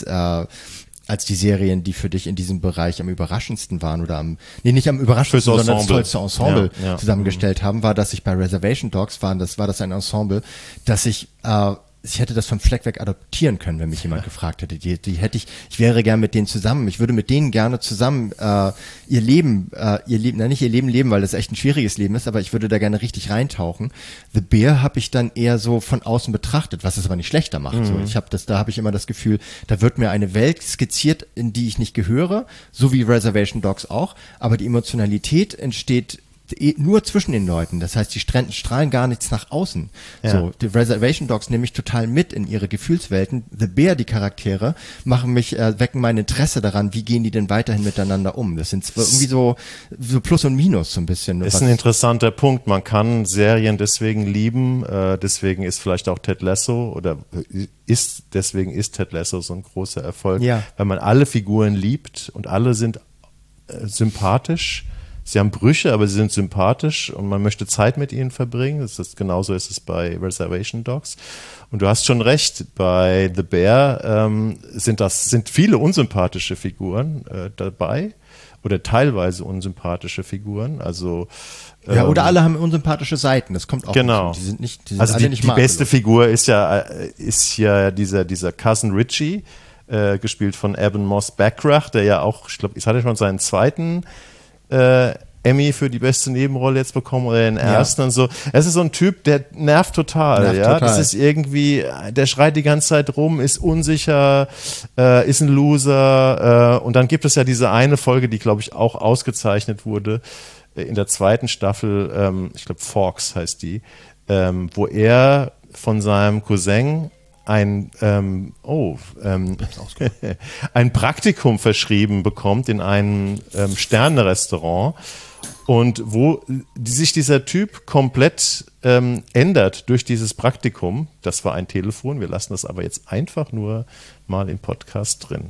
die Serien, die für dich in diesem Bereich am überraschendsten waren oder nicht am überraschendsten, sondern das tollste Ensemble zusammengestellt haben, war, dass ich bei Reservation Dogs war das ein Ensemble, dass ich hätte das vom Fleck weg adoptieren können, wenn mich jemand gefragt hätte. Ich wäre gern mit denen zusammen. Ich würde mit denen gerne zusammen ihr Leben leben, weil das echt ein schwieriges Leben ist, aber ich würde da gerne richtig reintauchen. The Bear habe ich dann eher so von außen betrachtet, was es aber nicht schlechter macht. So, da habe ich immer das Gefühl, da wird mir eine Welt skizziert, in die ich nicht gehöre, so wie Reservation Dogs auch, aber die Emotionalität entsteht nur zwischen den Leuten. Das heißt, die strahlen gar nichts nach außen. Ja. So, die Reservation Dogs nehme ich total mit in ihre Gefühlswelten. The Bear, die Charaktere, wecken mein Interesse daran, wie gehen die denn weiterhin miteinander um. Das sind irgendwie so Plus und Minus so ein bisschen. Ist ein interessanter Punkt. Man kann Serien deswegen lieben, deswegen ist vielleicht auch Ted Lasso deswegen ist Ted Lasso so ein großer Erfolg, weil man alle Figuren liebt und alle sind sympathisch. Sie haben Brüche, aber sie sind sympathisch und man möchte Zeit mit ihnen verbringen. Genauso ist es bei Reservation Dogs. Und du hast schon recht, bei The Bear sind viele unsympathische Figuren dabei oder teilweise unsympathische Figuren. Also oder alle haben unsympathische Seiten. Das kommt auch. Genau. Die sind die beste Figur ist ja dieser Cousin Richie, gespielt von Eben Moss Backrath, der ja auch, ich glaube, es hatte schon seinen zweiten Emmy für die beste Nebenrolle jetzt bekommen oder den ersten und so. Es ist so ein Typ, der nervt total. Das ist irgendwie, der schreit die ganze Zeit rum, ist unsicher, ist ein Loser und dann gibt es ja diese eine Folge, die glaube ich auch ausgezeichnet wurde, in der zweiten Staffel, ich glaube Forks heißt die, wo er von seinem Cousin ein Praktikum verschrieben bekommt in einem Sterne-Restaurant und wo sich dieser Typ komplett ändert durch dieses Praktikum. Das war ein Telefon, wir lassen das aber jetzt einfach nur mal im Podcast drin.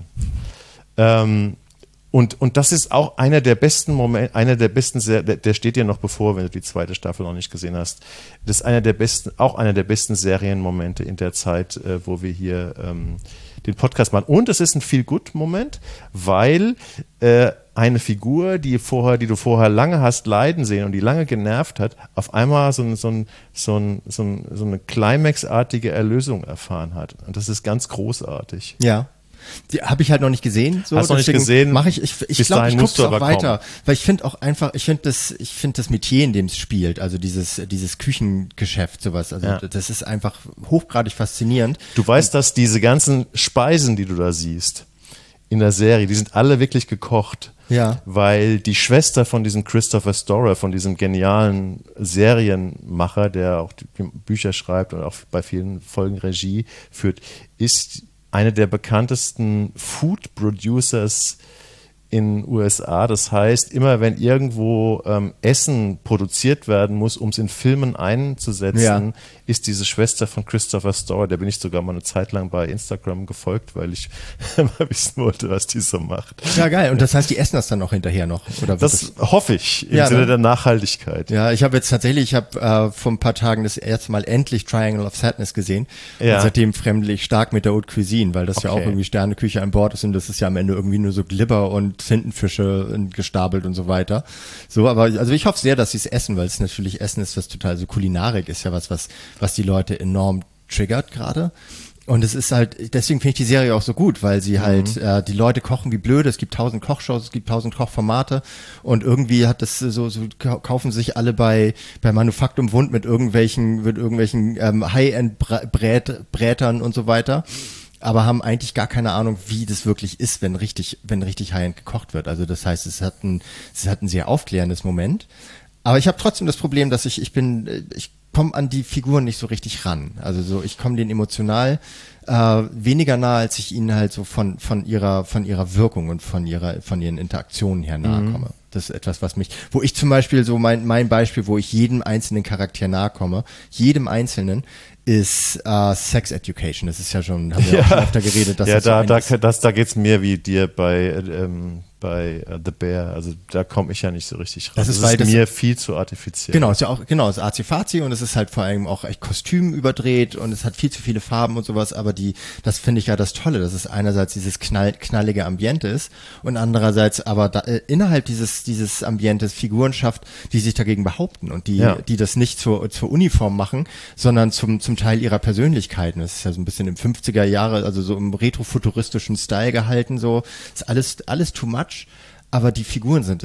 Und das ist auch einer der besten Momente, der steht dir noch bevor, wenn du die zweite Staffel noch nicht gesehen hast. Das ist einer der besten Serienmomente in der Zeit, wo wir hier den Podcast machen. Und es ist ein Feel-Good-Moment, weil eine Figur, die du vorher lange hast leiden sehen und die lange genervt hat, auf einmal so eine Climax-artige Erlösung erfahren hat. Und das ist ganz großartig. Ja. Die habe ich halt noch nicht gesehen. So, hast du noch nicht gesehen? Mache ich glaube, ich gucke es auch weiter, weil ich finde auch einfach, ich finde das Metier, in dem es spielt, also dieses Küchengeschäft, sowas, also das ist einfach hochgradig faszinierend. Du weißt, dass diese ganzen Speisen, die du da siehst in der Serie, die sind alle wirklich gekocht. Ja. Weil die Schwester von diesem Christopher Storer, von diesem genialen Serienmacher, der auch die Bücher schreibt und auch bei vielen Folgen Regie führt, ist eine der bekanntesten Food Producers in den USA. Das heißt, immer wenn irgendwo Essen produziert werden muss, um es in Filmen einzusetzen, ist diese Schwester von Christopher Storer, der bin ich sogar mal eine Zeit lang bei Instagram gefolgt, weil ich mal wissen wollte, was die so macht. Ja, geil. Und das heißt, die essen das dann auch hinterher noch? Oder das hoffe ich, im Sinne der Nachhaltigkeit. Ja, ich habe vor ein paar Tagen das erste Mal endlich Triangle of Sadness gesehen. Ja. Und seitdem fremdel ich stark mit der Haute Cuisine, weil das ja auch irgendwie Sterneküche an Bord ist und das ist ja am Ende irgendwie nur so Glibber und Tintenfische gestapelt und so weiter. So, aber also ich hoffe sehr, dass sie es essen, weil es natürlich Essen ist, was total so Kulinarik ist, ja was die Leute enorm triggert gerade. Und es ist halt, deswegen finde ich die Serie auch so gut, weil sie halt, die Leute kochen wie blöde, es gibt 1000 Kochshows, es gibt 1000 Kochformate und irgendwie hat das so kaufen sich alle bei Manufaktum Wund mit irgendwelchen High-End-Brätern und so weiter. Aber haben eigentlich gar keine Ahnung, wie das wirklich ist, wenn richtig High-End gekocht wird. Also das heißt, es hat ein sehr aufklärendes Moment. Aber ich habe trotzdem das Problem, dass ich komme an die Figuren nicht so richtig ran. Also so, ich komme denen emotional weniger nahe, als ich ihnen halt so von ihrer Wirkung und von ihren Interaktionen her nahe komme. Das ist etwas, wo ich zum Beispiel so mein Beispiel, wo ich jedem einzelnen Charakter nahe komme, jedem einzelnen, ist Sex Education. Das ist ja schon, haben wir auch schon öfter geredet. Dass da geht's mir wie dir bei The Bear. Also da komme ich ja nicht so richtig ran. Das ist mir viel zu artifiziell. Genau, ist ja auch, genau, ist Azi-Fazi und es ist halt vor allem auch echt Kostüm überdreht und es hat viel zu viele Farben und sowas, aber das finde ich ja das Tolle, dass es einerseits dieses knallige Ambiente ist und andererseits aber innerhalb dieses Ambientes Figuren schafft, die sich dagegen behaupten und die das nicht zur Uniform machen, sondern zum Teil ihrer Persönlichkeiten. Das ist ja so ein bisschen im 50er Jahre, also so im retrofuturistischen Style gehalten, so. Ist alles too much. Aber die Figuren sind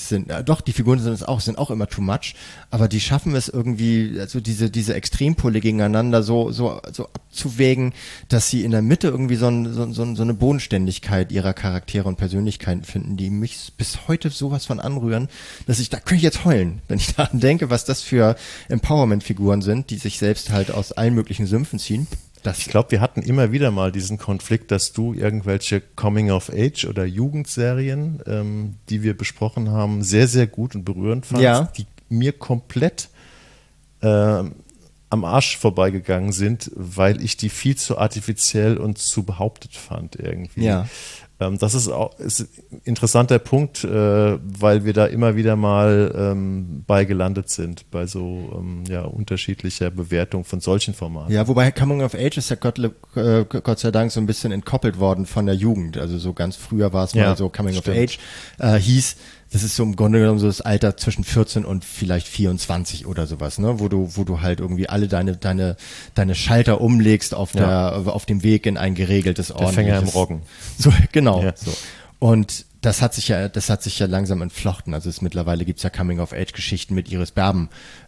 auch immer too much, aber die schaffen es irgendwie, also diese Extrempole gegeneinander so abzuwägen, dass sie in der Mitte irgendwie so eine Bodenständigkeit ihrer Charaktere und Persönlichkeiten finden, die mich bis heute sowas von anrühren, dass da könnte ich jetzt heulen, wenn ich daran denke, was das für Empowerment-Figuren sind, die sich selbst halt aus allen möglichen Sümpfen ziehen. Ich glaube, wir hatten immer wieder mal diesen Konflikt, dass du irgendwelche Coming-of-Age- oder Jugendserien, die wir besprochen haben, sehr, sehr gut und berührend fandst, die mir komplett am Arsch vorbeigegangen sind, weil ich die viel zu artifiziell und zu behauptet fand irgendwie. Ja. Das ist ein interessanter Punkt, weil wir da immer wieder mal bei gelandet sind, bei so unterschiedlicher Bewertung von solchen Formaten. Ja, wobei Coming of Age ist ja Gott sei Dank so ein bisschen entkoppelt worden von der Jugend. Also so ganz früher war es mal so Coming of Age hieß. Das ist so im Grunde genommen so das Alter zwischen 14 und vielleicht 24 oder sowas, ne, wo du halt irgendwie alle deine Schalter umlegst auf dem Weg in ein geregeltes, ordentliches. Der Fänger im Roggen. So, genau. Ja. So. Und das hat sich ja langsam entflochten. Also mittlerweile gibt's ja Coming-of-Age-Geschichten mit Iris Berben,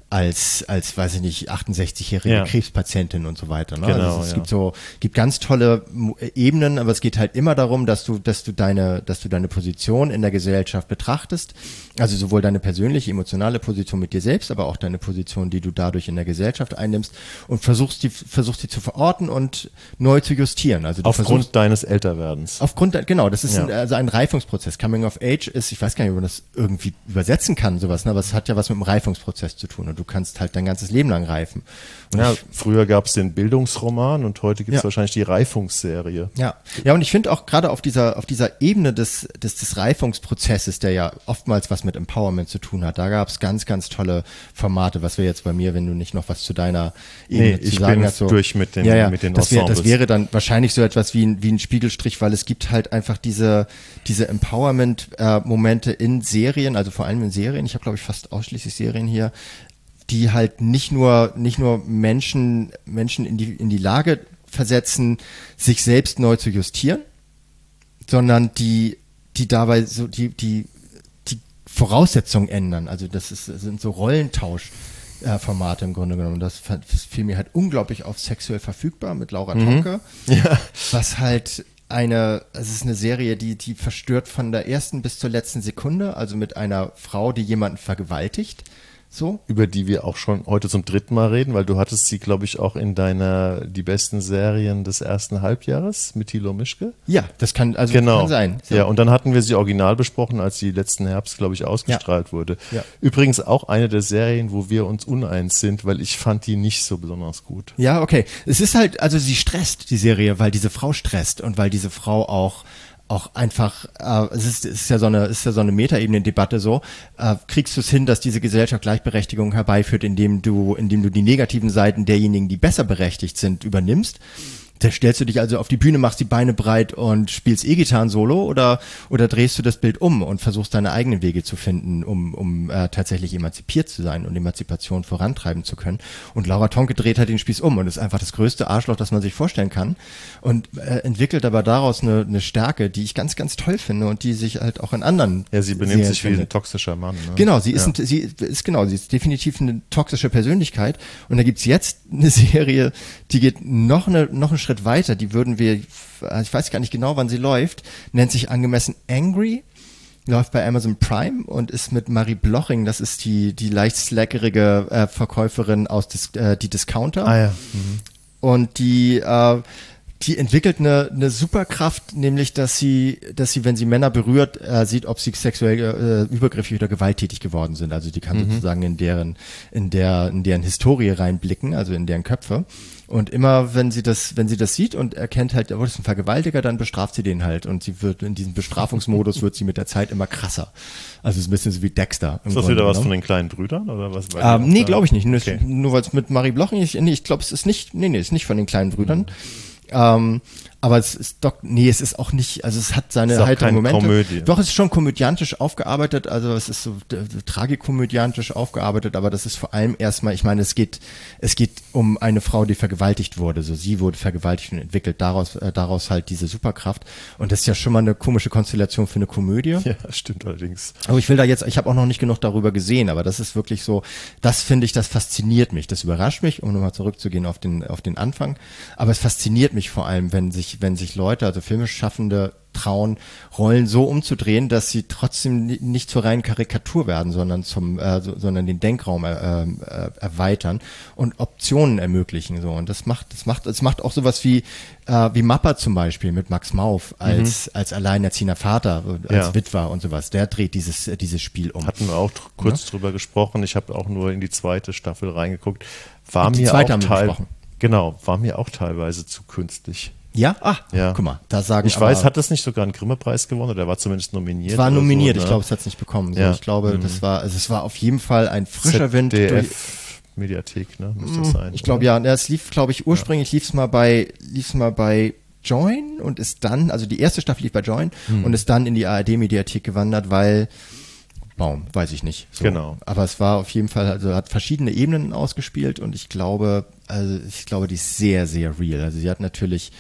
als weiß ich nicht, 68-jährige Krebspatientin und so weiter. Ne? Genau, also gibt ganz tolle Ebenen, aber es geht halt immer darum, dass du deine Position in der Gesellschaft betrachtest, also sowohl deine persönliche, emotionale Position mit dir selbst, aber auch deine Position, die du dadurch in der Gesellschaft einnimmst und versuchst die zu verorten und neu zu justieren. Also aufgrund deines Älterwerdens. Genau, das ist ein Reifungsprozess. Coming of Age ist, ich weiß gar nicht, ob man das irgendwie übersetzen kann, sowas, ne? Aber es hat ja was mit dem Reifungsprozess zu tun und du kannst halt dein ganzes Leben lang reifen. Und früher gab es den Bildungsroman und heute gibt es wahrscheinlich die Reifungsserie. Ja, und ich finde auch gerade auf dieser Ebene des Reifungsprozesses, der ja oftmals was mit Empowerment zu tun hat, da gab es ganz, ganz tolle Formate, was wir jetzt bei mir, wenn du nicht noch was zu deiner Ebene zu sagen hast. Durch mit den Ensembles. Das wäre dann wahrscheinlich so etwas wie ein Spiegelstrich, weil es gibt halt einfach diese Empowerment-Momente in Serien, also vor allem in Serien, ich habe glaube ich fast ausschließlich Serien hier, die halt nicht nur Menschen in die Lage versetzen, sich selbst neu zu justieren, sondern die dabei so die Voraussetzungen ändern. Also sind so Rollentausch-Formate im Grunde genommen. Das fiel mir halt unglaublich auf Sexuell verfügbar mit Laura Tonke, was halt es ist eine Serie, die verstört von der ersten bis zur letzten Sekunde, also mit einer Frau, die jemanden vergewaltigt. So. Über die wir auch schon heute zum 3. Mal reden, weil du hattest sie, glaube ich, auch in die besten Serien des ersten Halbjahres mit Thilo Mischke. Ja, das kann sein. So. Ja, und dann hatten wir sie original besprochen, als sie letzten Herbst, glaube ich, ausgestrahlt wurde. Ja. Übrigens auch eine der Serien, wo wir uns uneins sind, weil ich fand die nicht so besonders gut. Ja, okay. Es ist halt, also sie stresst, die Serie, weil diese Frau stresst und weil diese Frau auch einfach, es ist ja so eine Metaebenen-Debatte so, kriegst du es hin, dass diese Gesellschaft Gleichberechtigung herbeiführt, indem du die negativen Seiten derjenigen, die besser berechtigt sind, übernimmst? Da stellst du dich also auf die Bühne, machst die Beine breit und spielst E-Gitarren-Solo oder drehst du das Bild um und versuchst deine eigenen Wege zu finden, um tatsächlich emanzipiert zu sein und Emanzipation vorantreiben zu können. Und Laura Tonke dreht halt den Spieß um und ist einfach das größte Arschloch, das man sich vorstellen kann und entwickelt aber daraus eine Stärke, die ich ganz, ganz toll finde und die sich halt auch in anderen sie benimmt sich wie ein toxischer Mann. Ne? Genau, sie ist definitiv eine toxische Persönlichkeit und da gibt's jetzt eine Serie, die geht noch einen Schritt weiter, die würden wir, ich weiß gar nicht genau, wann sie läuft, nennt sich angemessen Angry, läuft bei Amazon Prime und ist mit Marie Bloching, das ist die leicht slackerige Verkäuferin aus die Discounter. Ah ja. Und die entwickelt eine Superkraft, nämlich dass sie, wenn sie Männer berührt, sieht, ob sie sexuell übergriffig oder gewalttätig geworden sind. Also die kann sozusagen in deren Historie reinblicken, also in deren Köpfe. Und immer, wenn sie das sieht und erkennt halt, das ist ein Vergewaltiger, dann bestraft sie den halt. Und sie wird in diesem Bestrafungsmodus wird sie mit der Zeit immer krasser. Also es ist ein bisschen so wie Dexter. Ist das wieder was von den kleinen Brüdern oder was? Nee, glaube ich nicht. Okay. Nur weil es mit Marie Bloching, ich glaube, es ist nicht, ist nicht von den kleinen Brüdern. Aber es ist es ist auch nicht, also es hat seine heiteren Momente. Komödie. Doch, es ist schon komödiantisch aufgearbeitet, also es ist so tragikomödiantisch aufgearbeitet, aber das ist vor allem erstmal, ich meine, es geht um eine Frau, die vergewaltigt wurde, so sie wurde vergewaltigt und entwickelt daraus halt diese Superkraft und das ist ja schon mal eine komische Konstellation für eine Komödie. Ja, stimmt allerdings. Aber ich habe auch noch nicht genug darüber gesehen, aber das ist wirklich so, das finde ich, das fasziniert mich, das überrascht mich, um nochmal zurückzugehen auf den Anfang, aber es fasziniert mich vor allem, wenn sich Leute, also Filmschaffende, trauen, Rollen so umzudrehen, dass sie trotzdem nicht zur reinen Karikatur werden, sondern sondern den Denkraum erweitern und Optionen ermöglichen. So. Und das macht auch sowas wie Mappa zum Beispiel mit Max Mauf als alleinerziehender Vater, als Witwer und sowas. Der dreht dieses Spiel um. Hatten wir auch kurz drüber gesprochen. Ich habe auch nur in die 2. Staffel reingeguckt. War mir auch teilweise zu künstlich. Ja? Guck mal, da sagen ich weiß, hat das nicht sogar einen Grimme-Preis gewonnen oder der war zumindest nominiert? Es war nominiert, so, ne? Ich glaube, es hat es nicht bekommen. So, ich glaube, es war auf jeden Fall ein frischer Wind. Mediathek, ne? Muss das sein? Ich glaube, es lief, glaube ich, ursprünglich lief's mal bei Join und ist dann, also die erste Staffel lief bei Join und ist dann in die ARD-Mediathek gewandert, weil weiß ich nicht. So. Genau. Aber es war auf jeden Fall, also hat verschiedene Ebenen ausgespielt und ich glaube, die ist sehr, sehr real. Also sie hat natürlich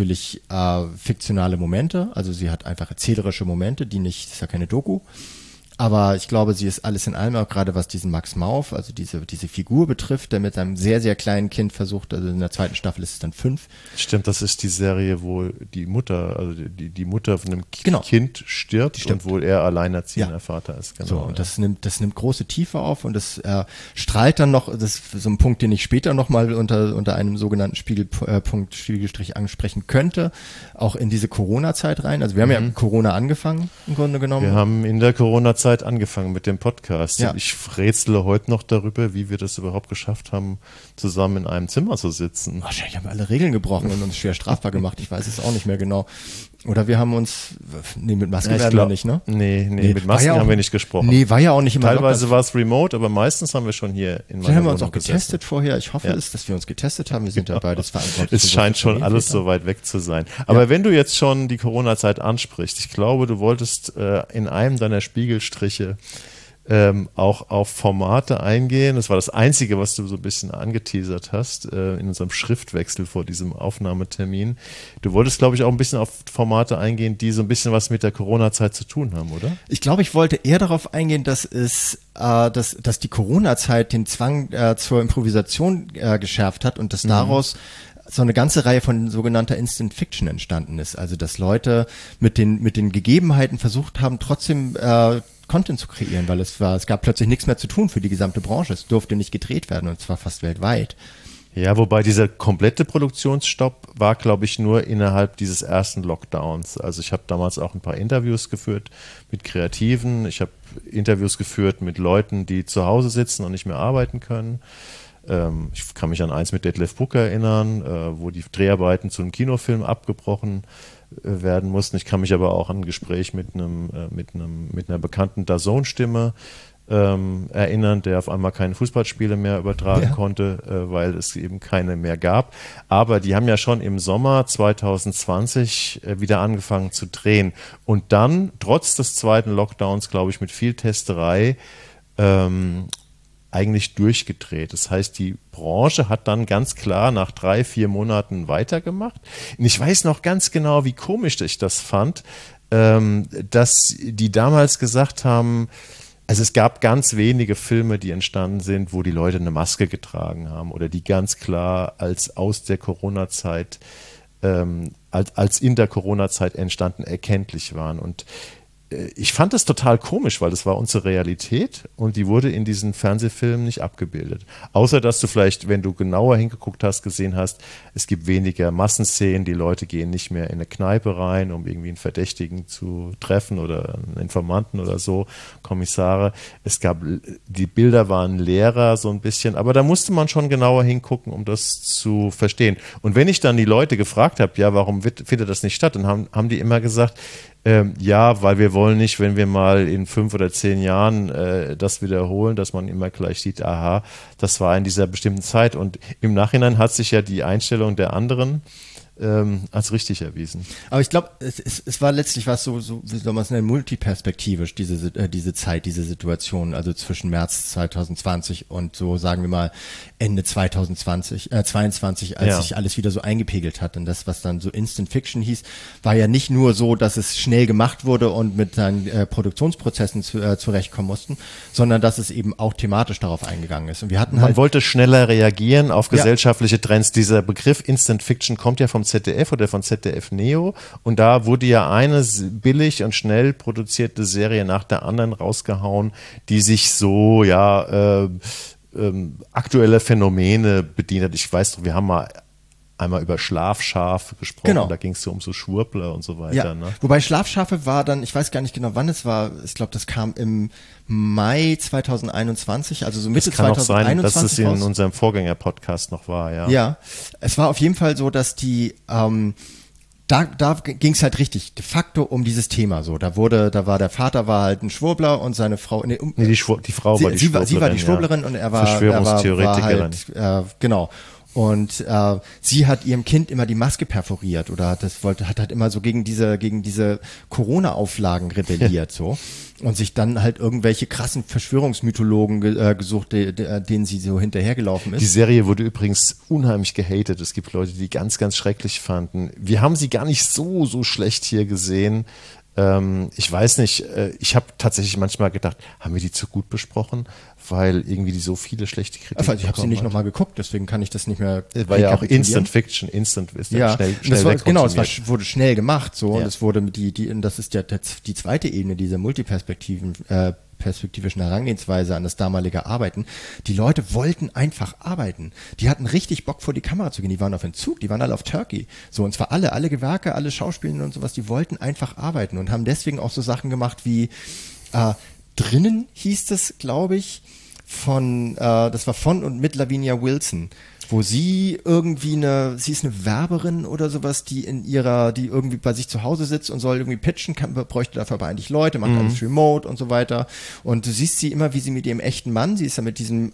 fiktionale Momente, also sie hat einfach erzählerische Momente, das ist ja keine Doku, Aber ich glaube, sie ist alles in allem, auch gerade was diesen Max Mauf, also diese Figur betrifft, der mit einem sehr, sehr kleinen Kind versucht, also in der zweiten Staffel ist es dann 5. Stimmt, das ist die Serie, wo die Mutter, also die Mutter von einem Genau. Kind stirbt und wohl er alleinerziehender Vater ist. Genau, So, und das nimmt große Tiefe auf und das strahlt dann noch, das ist so ein Punkt, den ich später nochmal unter einem sogenannten Spiegelstrich ansprechen könnte, auch in diese Corona-Zeit rein. Also wir haben ja Corona angefangen, im Grunde genommen. Wir haben in der Corona-Zeit angefangen mit dem Podcast. Ja. Ich rätsele heute noch darüber, wie wir das überhaupt geschafft haben, zusammen in einem Zimmer zu sitzen. Wahrscheinlich haben wir alle Regeln gebrochen und uns schwer strafbar gemacht. Ich weiß es auch nicht mehr genau. Oder wir haben uns, mit Maske werden wir nicht, ne? Nee, mit Masken haben wir nicht gesprochen. Nee, war ja auch nicht immer. Teilweise war es remote, aber meistens haben wir schon hier in meiner Vielleicht haben wir uns Wohnung auch getestet vorher. Ich hoffe es, dass wir uns getestet haben. Wir sind ja beides verantwortlich. Es scheint schon alles so weit weg zu sein. Aber wenn du jetzt schon die Corona-Zeit ansprichst, ich glaube, du wolltest in einem deiner Spiegelstriche auch auf Formate eingehen. Das war das Einzige, was du so ein bisschen angeteasert hast in unserem Schriftwechsel vor diesem Aufnahmetermin. Du wolltest, glaube ich, auch ein bisschen auf Formate eingehen, die so ein bisschen was mit der Corona-Zeit zu tun haben, oder? Ich glaube, ich wollte eher darauf eingehen, dass dass die Corona-Zeit den Zwang zur Improvisation geschärft hat und dass daraus so eine ganze Reihe von sogenannter Instant Fiction entstanden ist. Also, dass Leute mit den Gegebenheiten versucht haben, trotzdem Content zu kreieren, weil es gab plötzlich nichts mehr zu tun für die gesamte Branche. Es durfte nicht gedreht werden und zwar fast weltweit. Ja, wobei dieser komplette Produktionsstopp war, glaube ich, nur innerhalb dieses ersten Lockdowns. Also ich habe damals auch ein paar Interviews geführt mit Kreativen. Ich habe Interviews geführt mit Leuten, die zu Hause sitzen und nicht mehr arbeiten können. Ich kann mich an eins mit Detlef Buck erinnern, wo die Dreharbeiten zu einem Kinofilm abgebrochen werden mussten. Ich kann mich aber auch an ein Gespräch mit einer bekannten DAZN-Stimme erinnern, der auf einmal keine Fußballspiele mehr übertragen konnte, weil es eben keine mehr gab. Aber die haben ja schon im Sommer 2020 wieder angefangen zu drehen. Und dann, trotz des zweiten Lockdowns, glaube ich, mit viel Testerei, eigentlich durchgedreht. Das heißt, die Branche hat dann ganz klar nach 3-4 Monaten weitergemacht. Und ich weiß noch ganz genau, wie komisch ich das fand, dass die damals gesagt haben, also es gab ganz wenige Filme, die entstanden sind, wo die Leute eine Maske getragen haben oder die ganz klar als aus der Corona-Zeit, als in der Corona-Zeit entstanden, erkenntlich waren. Und ich fand das total komisch, weil das war unsere Realität und die wurde in diesen Fernsehfilmen nicht abgebildet. Außer, dass du vielleicht, wenn du genauer hingeguckt hast, gesehen hast, es gibt weniger Massenszenen, die Leute gehen nicht mehr in eine Kneipe rein, um irgendwie einen Verdächtigen zu treffen oder einen Informanten oder so, Kommissare. Die Bilder waren leerer so ein bisschen, aber da musste man schon genauer hingucken, um das zu verstehen. Und wenn ich dann die Leute gefragt habe, ja, warum findet das nicht statt, dann haben die immer gesagt, ja, weil wir wollen nicht, wenn wir mal in 5 oder 10 Jahren das wiederholen, dass man immer gleich sieht, aha, das war in dieser bestimmten Zeit. Und im Nachhinein hat sich ja die Einstellung der anderen als richtig erwiesen. Aber ich glaube, es war letztlich so, wie soll man es nennen, multiperspektivisch, diese Zeit, diese Situation, also zwischen März 2020 und so, sagen wir mal, Ende 22, als sich alles wieder so eingepegelt hat. Und das, was dann so Instant Fiction hieß, war ja nicht nur so, dass es schnell gemacht wurde und mit seinen Produktionsprozessen zurechtkommen mussten, sondern dass es eben auch thematisch darauf eingegangen ist. Und wir hatten Man wollte schneller reagieren auf gesellschaftliche Trends. Dieser Begriff Instant Fiction kommt ja vom ZDF oder von ZDF Neo und da wurde ja eine billig und schnell produzierte Serie nach der anderen rausgehauen, die sich so, aktuelle Phänomene bedient hat. Ich weiß doch, wir haben mal einmal über Schlafschafe gesprochen, genau. Da ging es so um so Schwurbler und so weiter. Ja. Ne? Wobei Schlafschafe war dann, ich weiß gar nicht genau, wann es war, ich glaube, das kam im Mai 2021, also so Mitte 2021. Auch sein, dass es in unserem Vorgänger-Podcast noch war, ja. Ja, es war auf jeden Fall so, dass die da ging es halt richtig de facto um dieses Thema so. Da war der Vater war halt ein Schwurbler und seine Frau die Frau war die Schwurblerin. Sie war die Schwurblerin und er war Verschwörungstheoretikerin. Halt, genau. Und sie hat ihrem Kind immer die Maske perforiert oder hat halt immer so gegen diese Corona-Auflagen rebelliert so und sich dann halt irgendwelche krassen Verschwörungsmythologen gesucht, denen sie so hinterhergelaufen ist. Die Serie wurde übrigens unheimlich gehatet. Es gibt Leute, die ganz, ganz schrecklich fanden. Wir haben sie gar nicht so schlecht hier gesehen. Ich weiß nicht, ich habe tatsächlich manchmal gedacht, haben wir die zu gut besprochen, weil irgendwie die so viele schlechte Kritiken Also ich habe sie nicht nochmal geguckt, deswegen kann ich das nicht mehr war ja auch Instant Fiction, Instant ist ja schnell das war, genau, wurde schnell gemacht so, Ja. und es wurde das ist ja die zweite Ebene dieser perspektivischen Herangehensweise an das damalige Arbeiten. Die Leute wollten einfach arbeiten. Die hatten richtig Bock, vor die Kamera zu gehen. Die waren auf Entzug, die waren alle auf Turkey. So, und zwar alle Gewerke, alle Schauspielende und sowas, die wollten einfach arbeiten und haben deswegen auch so Sachen gemacht wie drinnen hieß das, glaube ich, das war von und mit Lavinia Wilson, wo sie irgendwie sie ist eine Werberin oder sowas, die irgendwie bei sich zu Hause sitzt und soll irgendwie pitchen, bräuchte dafür aber eigentlich Leute, macht alles remote und so weiter. Und du siehst sie immer, wie sie mit ihrem echten Mann, sie ist ja mit diesem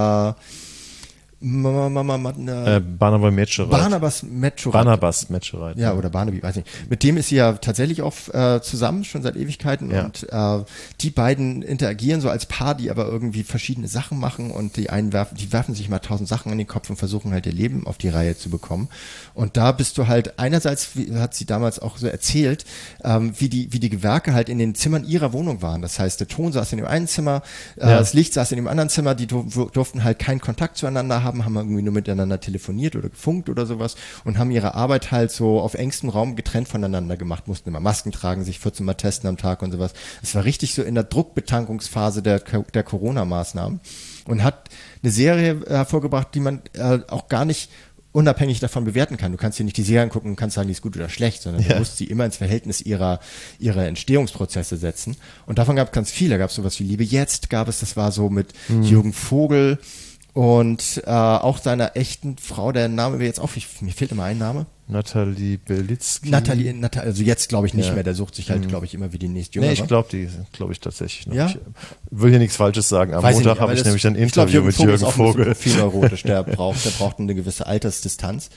Barnabas Metzgereit. Ja, oder Barnaby, weiß nicht. Mit dem ist sie ja tatsächlich auch zusammen, schon seit Ewigkeiten. Ja. Und die beiden interagieren so als Paar, die aber irgendwie verschiedene Sachen machen, und die werfen sich mal 1000 Sachen an den Kopf und versuchen halt ihr Leben auf die Reihe zu bekommen. Und da bist du halt einerseits, hat sie damals auch so erzählt, wie die Gewerke halt in den Zimmern ihrer Wohnung waren. Das heißt, der Ton saß in dem einen Zimmer, das Licht saß in dem anderen Zimmer, die durften halt keinen Kontakt zueinander haben irgendwie nur miteinander telefoniert oder gefunkt oder sowas und haben ihre Arbeit halt so auf engstem Raum getrennt voneinander gemacht, mussten immer Masken tragen, sich 14 Mal testen am Tag und sowas. Es war richtig so in der Druckbetankungsphase der Corona-Maßnahmen und hat eine Serie hervorgebracht, die man auch gar nicht unabhängig davon bewerten kann. Du kannst hier nicht die Serie angucken und kannst sagen, die ist gut oder schlecht, sondern du musst sie immer ins Verhältnis ihrer Entstehungsprozesse setzen. Und davon gab es ganz viele. Da gab es sowas wie Liebe jetzt, das war so mit Jürgen Vogel und auch seiner echten Frau, der Name wäre jetzt auch, mir fehlt immer ein Name. Nathalie Belitzky. Also jetzt glaube ich nicht mehr, der sucht sich halt, glaube ich, immer wie die nächste Jüngere. Nee, ich glaube, die sind, glaube ich, tatsächlich noch. Ja? Ich will hier nichts Falsches sagen. Am Montag habe ich nämlich ein Interview mit Jürgen Vogel. Ist auch viel neurotisch, der braucht eine gewisse Altersdistanz.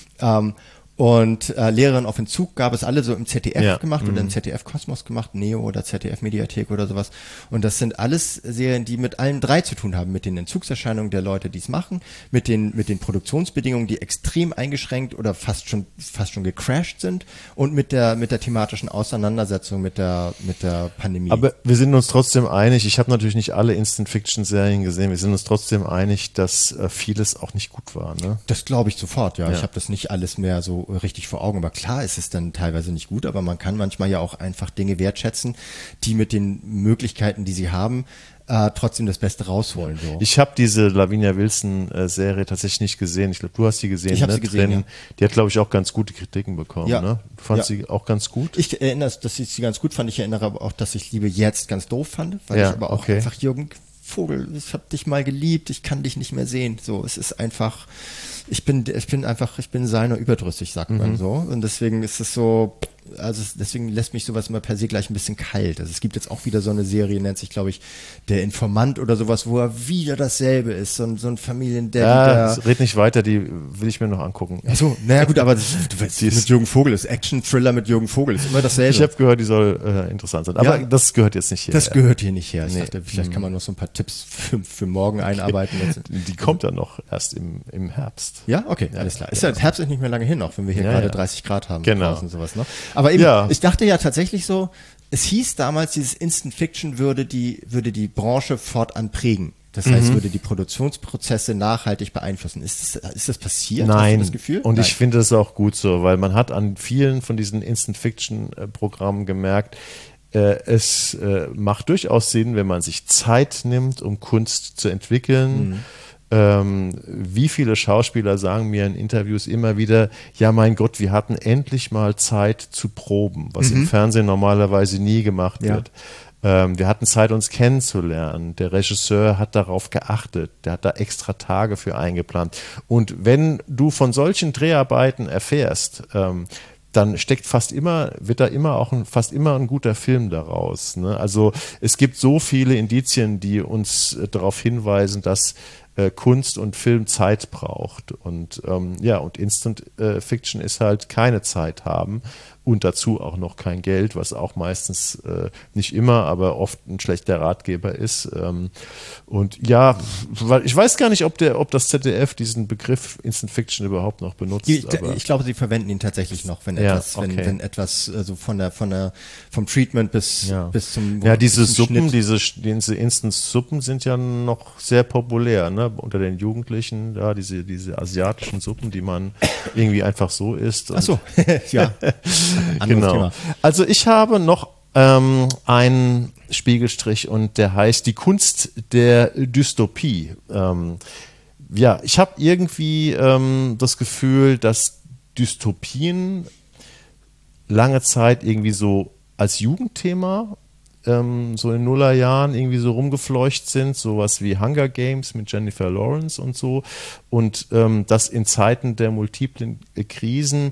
Und Lehrerin auf Entzug gab es alle so im ZDF gemacht oder im ZDF-Kosmos gemacht, Neo oder ZDF-Mediathek oder sowas. Und das sind alles Serien, die mit allen drei zu tun haben, mit den Entzugserscheinungen der Leute, die es machen, mit den Produktionsbedingungen, die extrem eingeschränkt oder fast schon gecrashed sind, und mit der thematischen Auseinandersetzung mit der Pandemie. Aber wir sind uns trotzdem einig, ich habe natürlich nicht alle Instant-Fiction-Serien gesehen, wir sind uns trotzdem einig, dass vieles auch nicht gut war. Ne? Das glaube ich sofort, ja. Ich habe das nicht alles mehr so richtig vor Augen, aber klar ist es dann teilweise nicht gut, aber man kann manchmal ja auch einfach Dinge wertschätzen, die mit den Möglichkeiten, die sie haben, trotzdem das Beste rausholen. So. Ich habe diese Lavinia Wilson-Serie tatsächlich nicht gesehen. Ich glaube, du hast sie gesehen. Ich habe sie gesehen, ja. Die hat, glaube ich, auch ganz gute Kritiken bekommen. Ja. Ne? Du fandst sie auch ganz gut? Ich erinnere, dass ich sie ganz gut fand. Ich erinnere aber auch, dass ich Liebe jetzt ganz doof fand, weil ich aber auch einfach, Jürgen Vogel, ich habe dich mal geliebt, ich kann dich nicht mehr sehen. So, es ist einfach, ich bin seiner überdrüssig, sagt man so. Und deswegen ist es so, deswegen lässt mich sowas immer per se gleich ein bisschen kalt. Also es gibt jetzt auch wieder so eine Serie, nennt sich, glaube ich, Der Informant oder sowas, wo er wieder dasselbe ist. So ein red nicht weiter, die will ich mir noch angucken. Achso, naja gut, aber mit Jürgen Vogel ist Action-Thriller mit Jürgen Vogel, ist immer dasselbe. Ich habe gehört, die soll interessant sein. Aber das gehört jetzt nicht hierher. Das gehört hier nicht her. Ich dachte, vielleicht kann man noch so ein paar Tipps für morgen einarbeiten. Die kommt dann noch erst im Herbst. Ja, okay, alles klar. Ist ja Herbst ist nicht mehr lange hin, auch wenn wir hier gerade 30 Grad haben. Genau. Draußen, sowas, ne? Aber eben, ich dachte ja tatsächlich so, es hieß damals, dieses Instant Fiction würde die Branche fortan prägen. Das heißt, würde die Produktionsprozesse nachhaltig beeinflussen. Ist das passiert? Nein. Hast du das Gefühl? Und ich finde das auch gut so, weil man hat an vielen von diesen Instant Fiction Programmen gemerkt, es macht durchaus Sinn, wenn man sich Zeit nimmt, um Kunst zu entwickeln. Wie viele Schauspieler sagen mir in Interviews immer wieder, ja mein Gott, wir hatten endlich mal Zeit zu proben, was im Fernsehen normalerweise nie gemacht wird. Wir hatten Zeit, uns kennenzulernen. Der Regisseur hat darauf geachtet. Der hat da extra Tage für eingeplant. Und wenn du von solchen Dreharbeiten erfährst, dann wird da fast immer ein guter Film daraus. Ne? Also es gibt so viele Indizien, die uns darauf hinweisen, dass Kunst und Film Zeit braucht. Und und Instant Fiction ist halt keine Zeit haben. und dazu auch noch kein Geld, was auch meistens nicht immer, aber oft ein schlechter Ratgeber ist. Und ja, weil ich weiß gar nicht, ob das ZDF diesen Begriff Instant Fiction überhaupt noch benutzt. Ich glaube, sie verwenden ihn tatsächlich noch, wenn etwas also vom Treatment bis zum diese bis zum Suppen, Schnitt. diese Instant-Suppen sind ja noch sehr populär, ne? Unter den Jugendlichen, ja, diese asiatischen Suppen, die man irgendwie einfach so isst. Ach so, ja. Genau. Thema. Also ich habe noch einen Spiegelstrich und der heißt Die Kunst der Dystopie. Ich habe irgendwie das Gefühl, dass Dystopien lange Zeit irgendwie so als Jugendthema so in Nullerjahren irgendwie so rumgefleucht sind, sowas wie Hunger Games mit Jennifer Lawrence und so, und dass in Zeiten der multiplen Krisen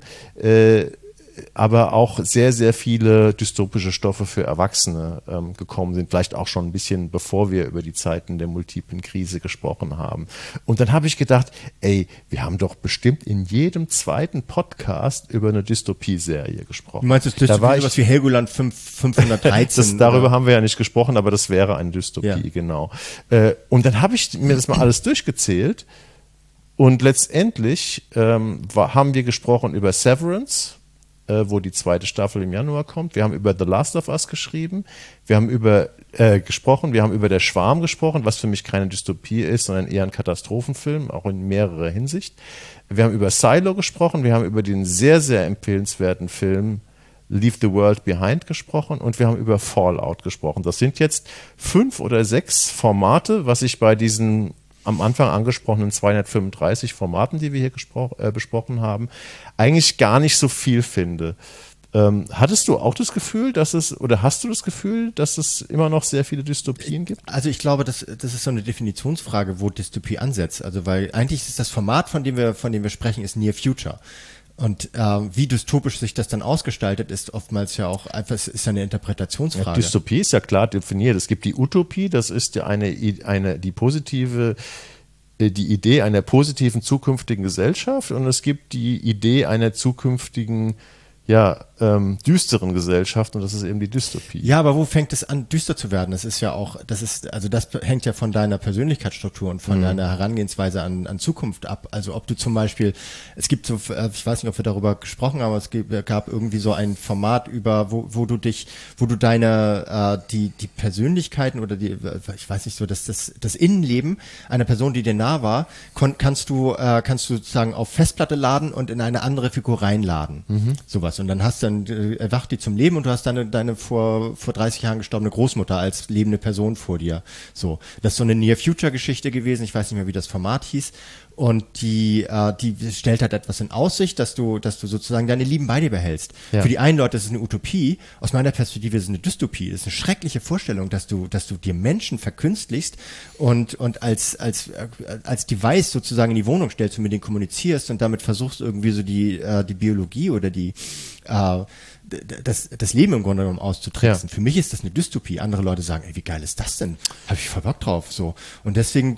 aber auch sehr, sehr viele dystopische Stoffe für Erwachsene gekommen sind, vielleicht auch schon ein bisschen bevor wir über die Zeiten der multiplen Krise gesprochen haben. Und dann habe ich gedacht, wir haben doch bestimmt in jedem zweiten Podcast über eine Dystopie-Serie gesprochen. Du meinst das Dystopie, was wie Helgoland 513? Darüber haben wir ja nicht gesprochen, aber das wäre eine Dystopie, genau. Und dann habe ich mir das mal alles durchgezählt und letztendlich haben wir gesprochen über Severance, wo die zweite Staffel im Januar kommt. Wir haben über The Last of Us geschrieben. Wir haben über Der Schwarm gesprochen, was für mich keine Dystopie ist, sondern eher ein Katastrophenfilm, auch in mehrerer Hinsicht. Wir haben über Silo gesprochen. Wir haben über den sehr, sehr empfehlenswerten Film Leave the World Behind gesprochen und wir haben über Fallout gesprochen. Das sind jetzt 5 oder 6 Formate, was ich bei diesen am Anfang angesprochenen 235 Formaten, die wir hier besprochen haben, eigentlich gar nicht so viel finde. Hattest du auch das Gefühl, hast du das Gefühl, dass es immer noch sehr viele Dystopien gibt? Also ich glaube, das ist so eine Definitionsfrage, wo Dystopie ansetzt. Also weil eigentlich ist das Format, von dem wir sprechen, ist Near Future. Und wie dystopisch sich das dann ausgestaltet, ist oftmals ja auch einfach, ist eine Interpretationsfrage. Ja, Dystopie ist ja klar definiert. Es gibt die Utopie, das ist ja die Idee einer positiven zukünftigen Gesellschaft, und es gibt die Idee einer zukünftigen düsteren Gesellschaft, und das ist eben die Dystopie. Ja, aber wo fängt es an, düster zu werden? Das hängt ja von deiner Persönlichkeitsstruktur und von deiner Herangehensweise an Zukunft ab. Also ob du zum Beispiel, es gibt so, ich weiß nicht, ob wir darüber gesprochen haben, aber es gab irgendwie so ein Format wo du die Persönlichkeiten oder ich weiß nicht so, das Innenleben einer Person, die dir nah war, kannst du sozusagen auf Festplatte laden und in eine andere Figur reinladen. Sowas. Und dann erwacht die zum Leben und du hast deine vor 30 Jahren gestorbene Großmutter als lebende Person vor dir. So. Das ist so eine Near-Future-Geschichte gewesen. Ich weiß nicht mehr, wie das Format hieß. Und die stellt halt etwas in Aussicht, dass du sozusagen deine Lieben bei dir behältst. Ja. Für die einen Leute ist es eine Utopie. Aus meiner Perspektive ist es eine Dystopie. Das ist eine schreckliche Vorstellung, dass du dir Menschen verkünstlichst und als Device sozusagen in die Wohnung stellst und mit denen kommunizierst und damit versuchst irgendwie so die Biologie oder das Leben im Grunde genommen auszutricksen. Ja. Für mich ist das eine Dystopie. Andere Leute sagen, wie geil ist das denn? Habe ich voll Bock drauf. So. Und deswegen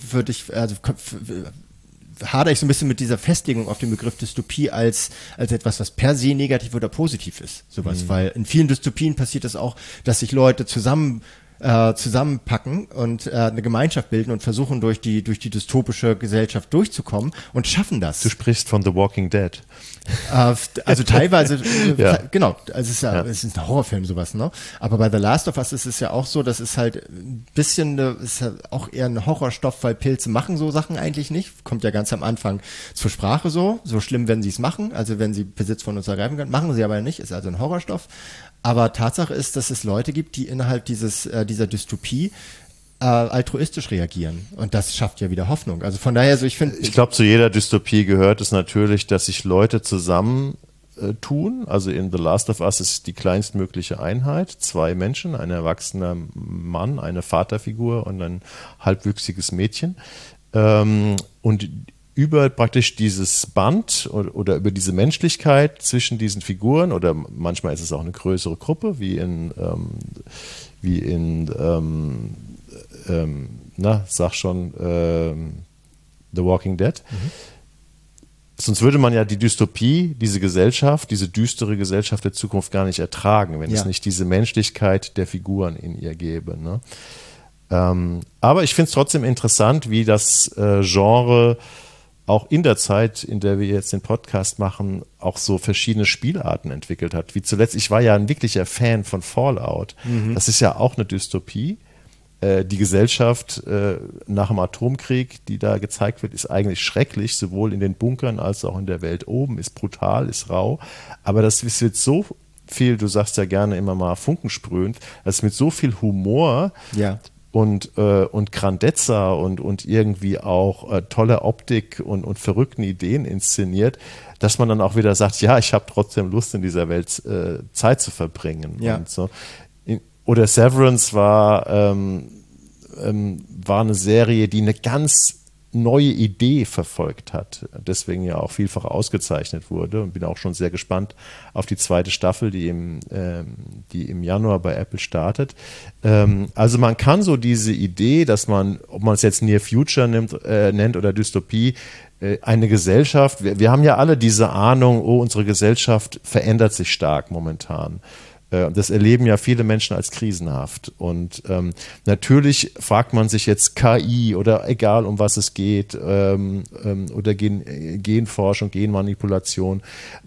hadere ich so ein bisschen mit dieser Festlegung auf den Begriff Dystopie als etwas, was per se negativ oder positiv ist. Sowas. Weil in vielen Dystopien passiert es auch, dass sich Leute zusammenpacken und eine Gemeinschaft bilden und versuchen, durch die dystopische Gesellschaft durchzukommen und schaffen das. Du sprichst von The Walking Dead. Also teilweise, genau, also es ist ein Horrorfilm, sowas, ne? Aber bei The Last of Us ist es ja auch so, das ist halt ein bisschen, ist halt auch eher ein Horrorstoff, weil Pilze machen so Sachen eigentlich nicht. Kommt ja ganz am Anfang zur Sprache so schlimm, wenn sie es machen, also wenn sie Besitz von uns ergreifen können, machen sie aber nicht, ist also ein Horrorstoff. Aber Tatsache ist, dass es Leute gibt, die innerhalb dieser Dystopie altruistisch reagieren. Und das schafft ja wieder Hoffnung. Also von daher, ich glaube, zu jeder Dystopie gehört es natürlich, dass sich Leute zusammen tun. Also in The Last of Us ist die kleinstmögliche Einheit. 2 Menschen, ein erwachsener Mann, eine Vaterfigur und ein halbwüchsiges Mädchen. Und über praktisch dieses Band oder über diese Menschlichkeit zwischen diesen Figuren, oder manchmal ist es auch eine größere Gruppe, wie in The Walking Dead, sonst würde man ja die Dystopie, diese Gesellschaft, diese düstere Gesellschaft der Zukunft gar nicht ertragen, wenn es nicht diese Menschlichkeit der Figuren in ihr gäbe. Ne? Aber ich finde es trotzdem interessant, wie das Genre auch in der Zeit, in der wir jetzt den Podcast machen, auch so verschiedene Spielarten entwickelt hat. Wie zuletzt, ich war ja ein wirklicher Fan von Fallout. Das ist ja auch eine Dystopie. Die Gesellschaft nach dem Atomkrieg, die da gezeigt wird, ist eigentlich schrecklich, sowohl in den Bunkern als auch in der Welt oben, ist brutal, ist rau. Aber das wird so viel, du sagst ja gerne immer mal funkensprühend, das ist mit so viel Humor und Grandezza und irgendwie auch toller Optik und verrückten Ideen inszeniert, dass man dann auch wieder sagt, ja, ich habe trotzdem Lust, in dieser Welt Zeit zu verbringen. Ja. Und so. Oder Severance war eine Serie, die eine ganz neue Idee verfolgt hat, deswegen ja auch vielfach ausgezeichnet wurde, und bin auch schon sehr gespannt auf die zweite Staffel, die im Januar bei Apple startet. Also man kann so diese Idee, dass man, ob man es jetzt Near Future nennt oder Dystopie, eine Gesellschaft, wir haben ja alle diese Ahnung, oh, unsere Gesellschaft verändert sich stark momentan. Das erleben ja viele Menschen als krisenhaft. Und natürlich fragt man sich jetzt KI oder egal, um was es geht, oder Genforschung, Genmanipulation.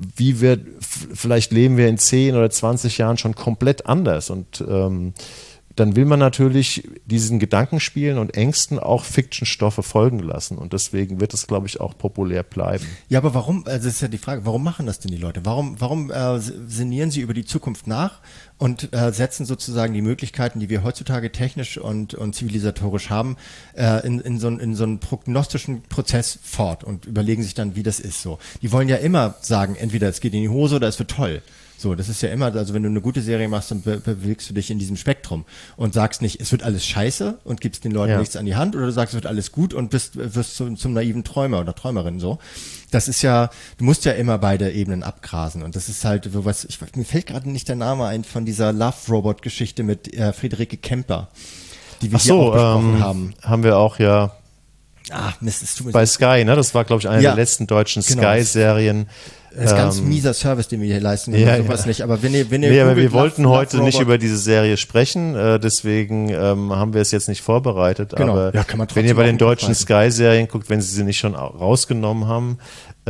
Vielleicht leben wir in 10 oder 20 Jahren schon komplett anders. Und dann will man natürlich diesen Gedankenspielen und Ängsten auch Fiction-Stoffe folgen lassen. Und deswegen wird es, glaube ich, auch populär bleiben. Ja, aber warum, also das ist ja die Frage, warum machen das denn die Leute? Warum sinnieren sie über die Zukunft nach und setzen sozusagen die Möglichkeiten, die wir heutzutage technisch und zivilisatorisch haben, in so einen prognostischen Prozess fort und überlegen sich dann, wie das ist so. Die wollen ja immer sagen, entweder es geht in die Hose oder es wird toll. So, das ist ja immer, also wenn du eine gute Serie machst, dann bewegst du dich in diesem Spektrum und sagst nicht, es wird alles scheiße und gibst den Leuten nichts an die Hand, oder du sagst, es wird alles gut und wirst zum naiven Träumer oder Träumerin so. Das ist ja, du musst ja immer beide Ebenen abgrasen, und das ist halt so was, mir fällt gerade nicht der Name ein von dieser Love-Robot-Geschichte mit Friederike Kemper, die wir hier auch besprochen haben. Haben wir auch, ja. Mist, es tut mir bei Sky, ne? Das war, glaube ich, eine der letzten deutschen Sky-Serien. Das ist ganz mieser Service, den wir hier leisten, sowas nicht. Aber wenn ihr aber wir wollten heute nicht über diese Serie sprechen, deswegen haben wir es jetzt nicht vorbereitet. Genau. Aber ja, kann man wenn ihr bei den deutschen Sky-Serien guckt, wenn sie nicht schon rausgenommen haben,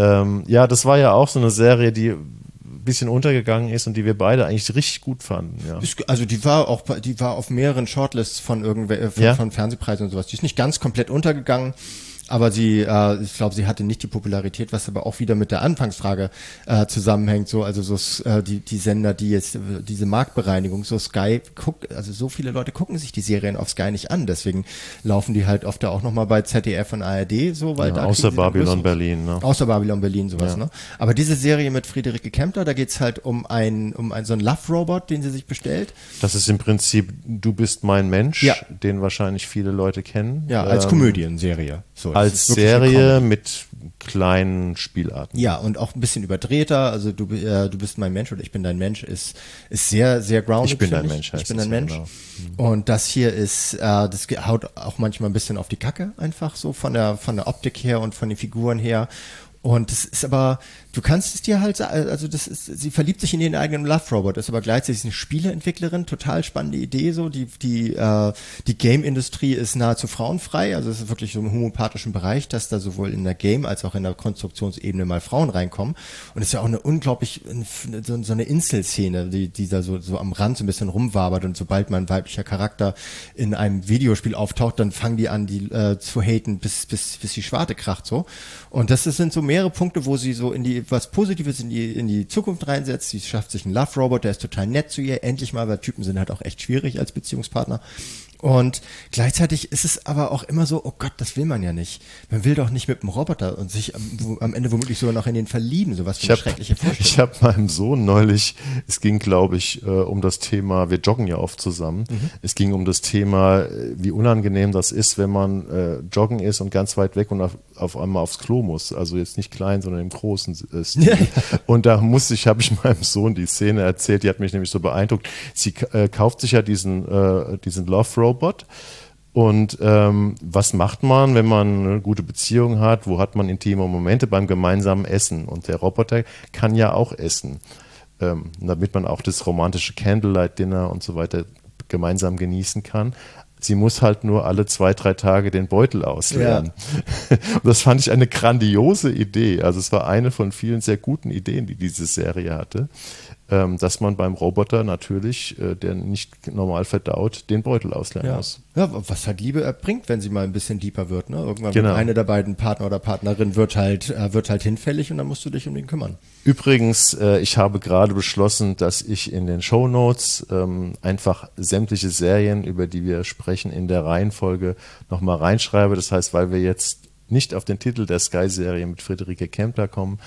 das war ja auch so eine Serie, die ein bisschen untergegangen ist und die wir beide eigentlich richtig gut fanden. Ja. Also die war auf mehreren Shortlists von von Fernsehpreisen und sowas. Die ist nicht ganz komplett untergegangen. Aber ich glaube, sie hatte nicht die Popularität, was aber auch wieder mit der Anfangsfrage zusammenhängt. So, also die Sender, die jetzt diese Marktbereinigung, so Sky guckt, also so viele Leute gucken sich die Serien auf Sky nicht an. Deswegen laufen die halt oft auch nochmal bei ZDF und ARD, so, weil da außer Babylon Berlin, ne? Außer Babylon Berlin, sowas, ne? Aber diese Serie mit Friederike Kempter, da geht's halt um so einen Love-Robot, den sie sich bestellt. Das ist im Prinzip Du bist mein Mensch, den wahrscheinlich viele Leute kennen. Ja, als Komödienserie. So, als Serie mit kleinen Spielarten. Ja, und auch ein bisschen überdrehter. Also du bist mein Mensch oder ich bin dein Mensch ist sehr, sehr grounded. Ich bin dein Mensch. Ich bin dein Mensch. Genau. Und das hier ist, das haut auch manchmal ein bisschen auf die Kacke einfach so von der Optik her und von den Figuren her. Und das ist aber, du kannst es dir halt sagen, also sie verliebt sich in ihren eigenen Love-Robot, ist aber gleichzeitig eine Spieleentwicklerin, total spannende Idee so, die Game-Industrie ist nahezu frauenfrei, also es ist wirklich so im homöopathischen Bereich, dass da sowohl in der Game- als auch in der Konstruktionsebene mal Frauen reinkommen, und es ist ja auch eine unglaublich, so eine Inselszene, die da so am Rand so ein bisschen rumwabert, und sobald mal ein weiblicher Charakter in einem Videospiel auftaucht, dann fangen die an, die zu haten, bis die Schwarte kracht so, und das sind so mehrere Punkte, wo sie so was Positives in die Zukunft reinsetzt. Sie schafft sich einen Love-Robot, der ist total nett zu ihr, endlich mal, weil Typen sind halt auch echt schwierig als Beziehungspartner. Und gleichzeitig ist es aber auch immer so, oh Gott, das will man ja nicht. Man will doch nicht mit einem Roboter und sich am Ende womöglich sogar noch in den verlieben, sowas für eine schreckliche Vorstellung. Ich habe meinem Sohn neulich, es ging, glaube ich, um das Thema, wir joggen ja oft zusammen, es ging um das Thema, wie unangenehm das ist, wenn man joggen ist und ganz weit weg und auf einmal aufs Klo muss. Also jetzt nicht klein, sondern im großen Stil. Und da habe ich meinem Sohn die Szene erzählt, die hat mich nämlich so beeindruckt. Sie kauft sich ja diesen Love Robot Und was macht man, wenn man eine gute Beziehung hat? Wo hat man intime Momente? Beim gemeinsamen Essen. Und der Roboter kann ja auch essen, damit man auch das romantische Candlelight-Dinner und so weiter gemeinsam genießen kann. Sie muss halt nur alle 2-3 Tage den Beutel ausleeren. Ja. Und das fand ich eine grandiose Idee. Also es war eine von vielen sehr guten Ideen, die diese Serie hatte, dass man beim Roboter natürlich, der nicht normal verdaut, den Beutel ausleeren muss. Ja, was halt Liebe erbringt, wenn sie mal ein bisschen deeper wird. Ne? Irgendwann wird eine der beiden Partner oder Partnerin wird halt hinfällig und dann musst du dich um ihn kümmern. Übrigens, ich habe gerade beschlossen, dass ich in den Shownotes einfach sämtliche Serien, über die wir sprechen, in der Reihenfolge nochmal reinschreibe. Das heißt, weil wir jetzt nicht auf den Titel der Sky-Serie mit Friederike Kempler kommen,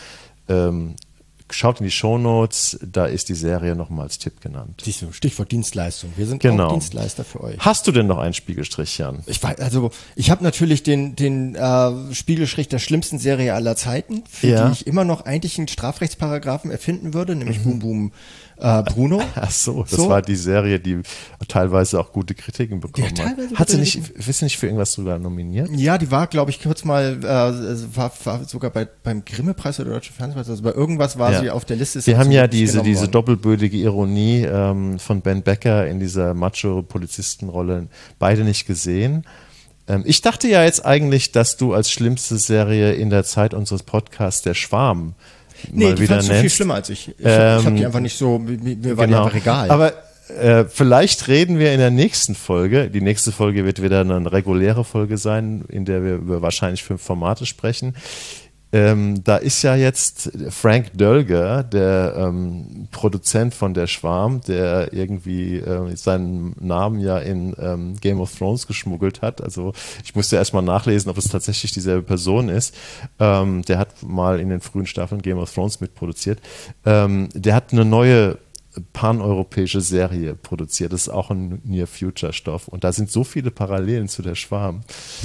schaut in die Shownotes, da ist die Serie nochmal als Tipp genannt. Siehst du, Stichwort Dienstleistung. Wir sind auch Dienstleister für euch. Hast du denn noch einen Spiegelstrich, Jan? Ich habe natürlich den Spiegelstrich der schlimmsten Serie aller Zeiten, für die ich immer noch eigentlich einen Strafrechtsparagraphen erfinden würde, nämlich Boom Boom Bruno. Ach so, das war die Serie, die teilweise auch gute Kritiken bekommen hat. Hat sie nicht für irgendwas sogar nominiert? Ja, die war, glaube ich, kurz mal, war sogar beim Grimme-Preis oder Deutschen Fernsehpreis, also bei irgendwas war sie auf der Liste. Wir haben ja diese doppelbödige Ironie von Ben Becker in dieser Macho-Polizistenrolle beide nicht gesehen. Ich dachte ja jetzt eigentlich, dass du als schlimmste Serie in der Zeit unseres Podcasts Der Schwarm die fandst du viel schlimmer als ich. Ich hab die einfach nicht so, mir war die einfach egal. Aber vielleicht reden wir in der nächsten Folge, die nächste Folge wird wieder eine reguläre Folge sein, in der wir über wahrscheinlich 5 Formate sprechen. Da ist ja jetzt Frank Dölger, der Produzent von Der Schwarm, der irgendwie seinen Namen ja in Game of Thrones geschmuggelt hat. Also ich musste erstmal nachlesen, ob es tatsächlich dieselbe Person ist. Der hat mal in den frühen Staffeln Game of Thrones mitproduziert. Der hat eine neue paneuropäische Serie produziert. Das ist auch ein Near-Future-Stoff. Und da sind so viele Parallelen zu Der Schwarm.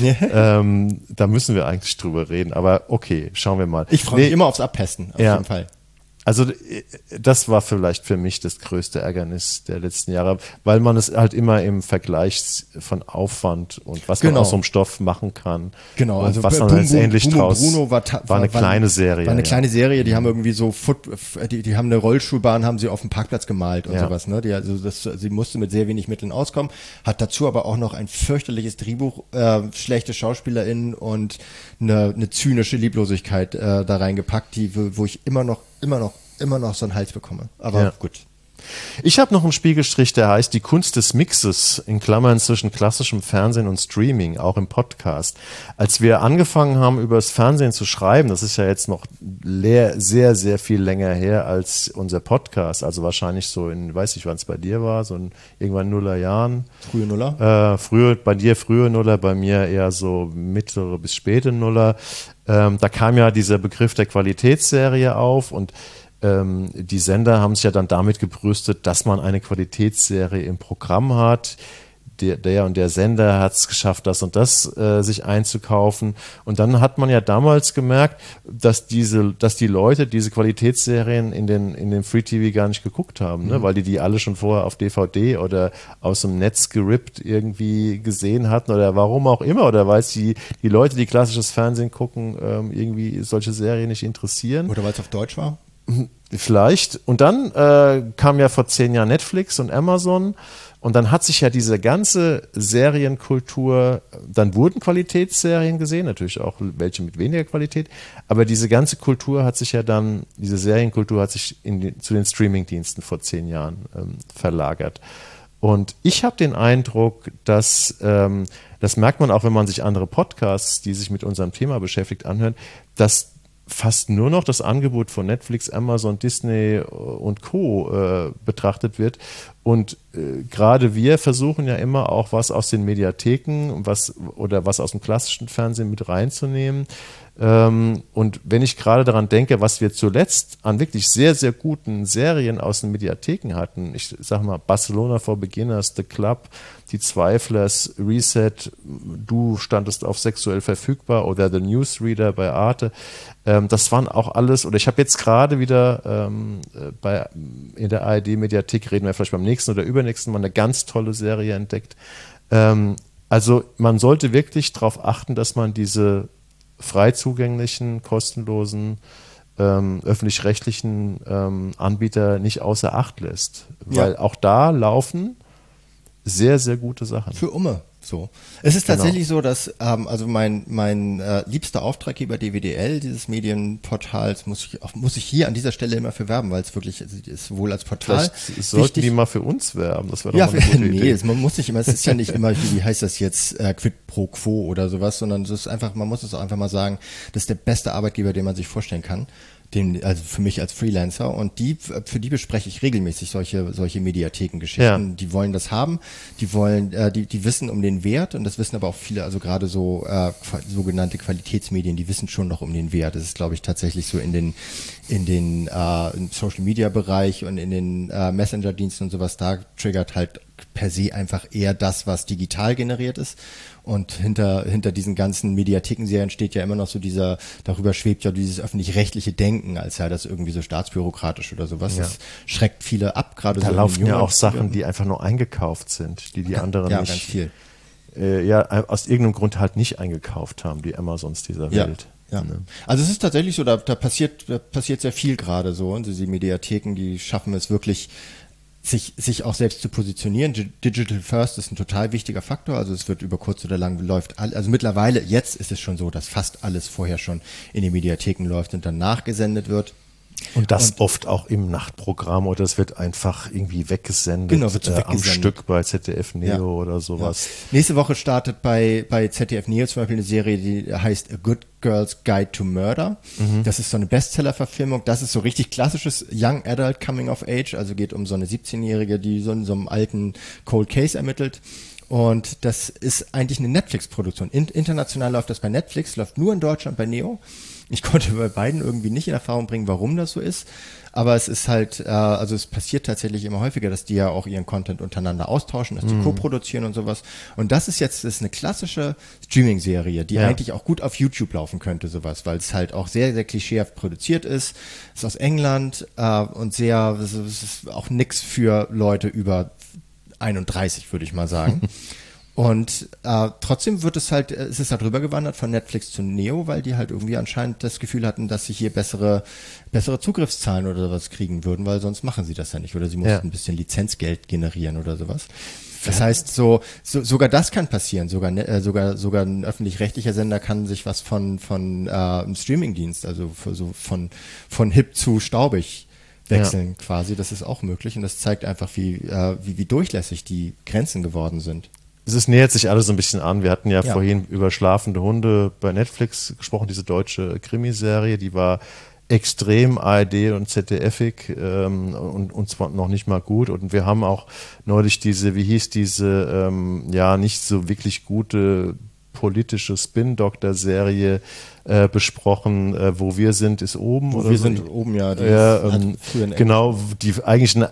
Da müssen wir eigentlich drüber reden. Aber okay, schauen wir mal. Ich freue mich immer aufs Abpesten, auf jeden Fall. Also das war vielleicht für mich das größte Ärgernis der letzten Jahre, weil man es halt immer im Vergleich von Aufwand und was man aus so einem Stoff machen kann. Genau, also was man letztendlich draus Bruno war eine kleine Serie. War eine kleine Serie, die haben irgendwie so die haben eine Rollschuhbahn, haben sie auf dem Parkplatz gemalt und sowas. Ne? Sie musste mit sehr wenig Mitteln auskommen, hat dazu aber auch noch ein fürchterliches Drehbuch, schlechte SchauspielerInnen und eine zynische Lieblosigkeit da reingepackt, wo ich immer noch so einen Hals bekomme. Aber gut. Ich habe noch einen Spiegelstrich, der heißt Die Kunst des Mixes, in Klammern zwischen klassischem Fernsehen und Streaming, auch im Podcast. Als wir angefangen haben, über das Fernsehen zu schreiben, das ist ja jetzt noch sehr, sehr viel länger her als unser Podcast, also wahrscheinlich so in, weiß nicht, wann es bei dir war, so in irgendwann Nullerjahren. Frühe Nuller? Bei dir frühe Nuller, bei mir eher so mittlere bis späte Nuller. Da kam ja dieser Begriff der Qualitätsserie auf und die Sender haben sich ja dann damit gebrüstet, dass man eine Qualitätsserie im Programm hat. Der und der Sender hat es geschafft, das und das sich einzukaufen. Und dann hat man ja damals gemerkt, dass die Leute diese Qualitätsserien in den Free TV gar nicht geguckt haben, ne? Weil die alle schon vorher auf DVD oder aus dem Netz gerippt irgendwie gesehen hatten oder warum auch immer, oder weil die Leute, die klassisches Fernsehen gucken, irgendwie solche Serien nicht interessieren. Oder weil es auf Deutsch war? Vielleicht. Und dann kam ja vor 10 Jahren Netflix und Amazon und dann hat sich ja diese ganze Serienkultur, dann wurden Qualitätsserien gesehen, natürlich auch welche mit weniger Qualität, aber diese ganze Kultur hat sich ja dann, diese Serienkultur hat sich zu den Streamingdiensten vor 10 Jahren verlagert. Und ich habe den Eindruck, dass, das merkt man auch, wenn man sich andere Podcasts, die sich mit unserem Thema beschäftigt, anhört, dass fast nur noch das Angebot von Netflix, Amazon, Disney und Co. Betrachtet wird. Und gerade wir versuchen ja immer auch was aus den Mediatheken was aus dem klassischen Fernsehen mit reinzunehmen. Und wenn ich gerade daran denke, was wir zuletzt an wirklich sehr, sehr guten Serien aus den Mediatheken hatten, ich sag mal Barcelona for Beginners, The Club, Die Zweiflers, Reset, du standest auf Sexuell verfügbar oder The Newsreader bei Arte, das waren auch alles, oder ich habe jetzt gerade wieder in der ARD-Mediathek, reden wir vielleicht beim nächsten oder übernächsten Mal, eine ganz tolle Serie entdeckt. Also man sollte wirklich darauf achten, dass man diese frei zugänglichen, kostenlosen, öffentlich-rechtlichen Anbieter nicht außer Acht lässt. Weil auch da laufen sehr, sehr gute Sachen. Für Umme. So. Es ist tatsächlich so, dass also mein liebster Auftraggeber DWDL, dieses Medienportals, muss ich hier an dieser Stelle immer für werben, weil es wirklich ist, sowohl als Portal Vielleicht sollten die mal für uns werben. Das wäre ja, doch mal eine gute Idee. man muss nicht immer, es ist ja nicht immer, wie heißt das jetzt, quid pro quo oder sowas, sondern es ist einfach, man muss es auch einfach mal sagen, das ist der beste Arbeitgeber, den man sich vorstellen kann. Also für mich als Freelancer, und für die bespreche ich regelmäßig solche Mediathekengeschichten. Ja. Die wollen das haben, die wollen, die wissen um den Wert, und das wissen aber auch viele, also gerade so sogenannte Qualitätsmedien, die wissen schon noch um den Wert. Das ist, glaube ich, tatsächlich so im Social Media Bereich und in den Messenger-Diensten und sowas, da triggert halt per se einfach eher das, was digital generiert ist. Und hinter diesen ganzen Mediathekenserien steht ja immer noch so darüber schwebt ja dieses öffentlich-rechtliche Denken, als sei das irgendwie so staatsbürokratisch oder sowas. Ja. Das schreckt viele ab, gerade Da so. laufen ja auch Sachen, die einfach nur eingekauft sind, die anderen ja, nicht. ganz viel. Aus irgendeinem Grund halt nicht eingekauft haben, die Amazons dieser Welt. Ja. Ne? Also es ist tatsächlich so, da passiert sehr viel gerade so, und diese Mediatheken, die schaffen es wirklich, sich auch selbst zu positionieren. Digital First ist ein total wichtiger Faktor, also es wird über kurz oder lang läuft also mittlerweile, jetzt ist es schon so, dass fast alles vorher schon in den Mediatheken läuft und dann nachgesendet wird. Und das oft auch im Nachtprogramm, oder es wird einfach irgendwie weggesendet, Genau, wird so am weggesendet. Stück bei ZDF Neo Ja. oder sowas. Ja. Nächste Woche startet bei ZDF Neo zum Beispiel eine Serie, die heißt A Good Girl's Guide to Murder. Das ist so eine Bestseller-Verfilmung. Das ist so richtig klassisches Young Adult Coming of Age, also geht um so eine 17-Jährige, die so in so einem alten Cold Case ermittelt. Und das ist eigentlich eine Netflix-Produktion. International läuft das bei Netflix, läuft nur in Deutschland bei Neo. Ich konnte bei beiden irgendwie nicht in Erfahrung bringen, warum das so ist. Aber es ist halt, also es passiert tatsächlich immer häufiger, dass die ja auch ihren Content untereinander austauschen, dass die co-produzieren und sowas. Und das ist eine klassische Streaming-Serie, die eigentlich auch gut auf YouTube laufen könnte, sowas, weil es halt auch sehr, sehr klischeehaft produziert ist. Es ist aus England und es ist auch nix für Leute über 31, würde ich mal sagen. Und trotzdem ist es halt rübergewandert von Netflix zu Neo, weil die halt irgendwie anscheinend das Gefühl hatten, dass sie hier bessere Zugriffszahlen oder sowas kriegen würden, weil sonst machen sie das ja nicht. Oder sie mussten ein bisschen Lizenzgeld generieren oder sowas. Das heißt, sogar das kann passieren. Sogar ein öffentlich-rechtlicher Sender kann sich was von einem Streamingdienst, also von hip zu staubig wechseln quasi. Das ist auch möglich, und das zeigt einfach, wie durchlässig die Grenzen geworden sind. Es nähert sich alles so ein bisschen an. Wir hatten ja vorhin über Schlafende Hunde bei Netflix gesprochen, diese deutsche Krimiserie, die war extrem ARD und ZDF-ig und zwar noch nicht mal gut. Und wir haben auch neulich diese nicht so wirklich gute politische Spin-Doctor-Serie besprochen, Wo wir sind, ist oben. Wo oder wir so. sind oben, ja. Genau, die eigentlich eine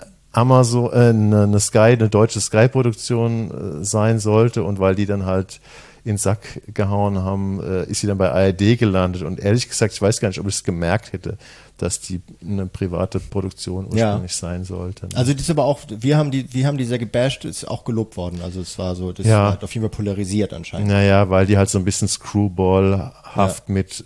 eine deutsche Sky-Produktion sein sollte, und weil die dann halt in den Sack gehauen haben, ist sie dann bei ARD gelandet. Und ehrlich gesagt, ich weiß gar nicht, ob ich es gemerkt hätte, dass die eine private Produktion ursprünglich sein sollte. Also das ist aber auch, wir haben die sehr gebasht, ist auch gelobt worden. Also es war so, das hat auf jeden Fall polarisiert anscheinend. Naja, weil die halt so ein bisschen Screwball-haft mit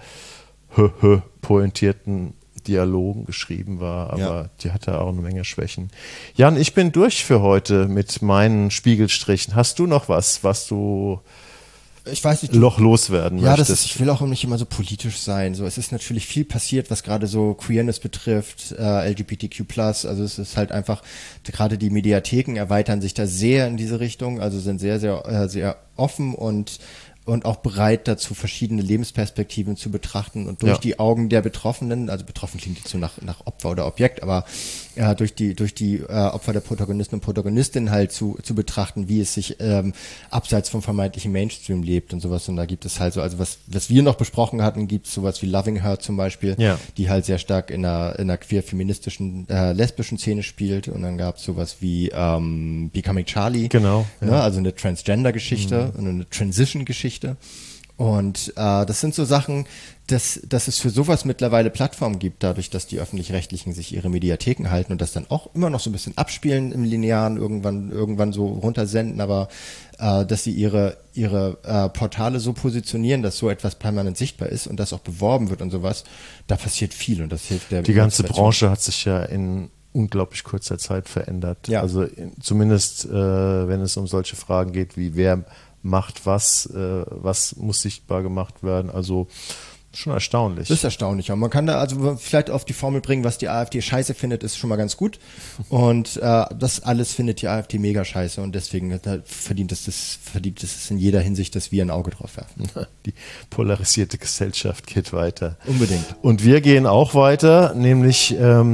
pointierten Dialogen geschrieben war, aber die hatte auch eine Menge Schwächen. Jan, ich bin durch für heute mit meinen Spiegelstrichen. Hast du noch was du ich weiß nicht, loswerden möchtest? Ich will auch nicht immer so politisch sein. So, es ist natürlich viel passiert, was gerade so Queerness betrifft, LGBTQ+. Also es ist halt einfach, gerade die Mediatheken erweitern sich da sehr in diese Richtung, also sind sehr, sehr, sehr offen und auch bereit dazu, verschiedene Lebensperspektiven zu betrachten und durch die Augen der Betroffenen, also betroffen klingt jetzt so nach Opfer oder Objekt, aber durch die Opfer der Protagonisten und Protagonistinnen halt zu betrachten, wie es sich abseits vom vermeintlichen Mainstream lebt und sowas. Und da gibt es halt so, also was wir noch besprochen hatten, gibt es sowas wie Loving Her zum Beispiel, die halt sehr stark in einer queer-feministischen, lesbischen Szene spielt. Und dann gab es sowas wie Becoming Charlie, genau, ne? Also eine Transgender-Geschichte und eine Transition-Geschichte. Und das sind so Sachen, dass es für sowas mittlerweile Plattformen gibt, dadurch, dass die Öffentlich-Rechtlichen sich ihre Mediatheken halten und das dann auch immer noch so ein bisschen abspielen im Linearen, irgendwann so runtersenden, aber dass sie ihre Portale so positionieren, dass so etwas permanent sichtbar ist und das auch beworben wird und sowas, da passiert viel und das hilft der Die ganze Branche hat sich ja in unglaublich kurzer Zeit verändert. Ja. Also zumindest, wenn es um solche Fragen geht, wie wer macht was muss sichtbar gemacht werden. Also schon erstaunlich. Das ist erstaunlich. Und man kann da also vielleicht auf die Formel bringen, was die AfD scheiße findet, ist schon mal ganz gut. Und das alles findet die AfD mega scheiße und deswegen verdient es in jeder Hinsicht, dass wir ein Auge drauf werfen. Die polarisierte Gesellschaft geht weiter. Unbedingt. Und wir gehen auch weiter, nämlich,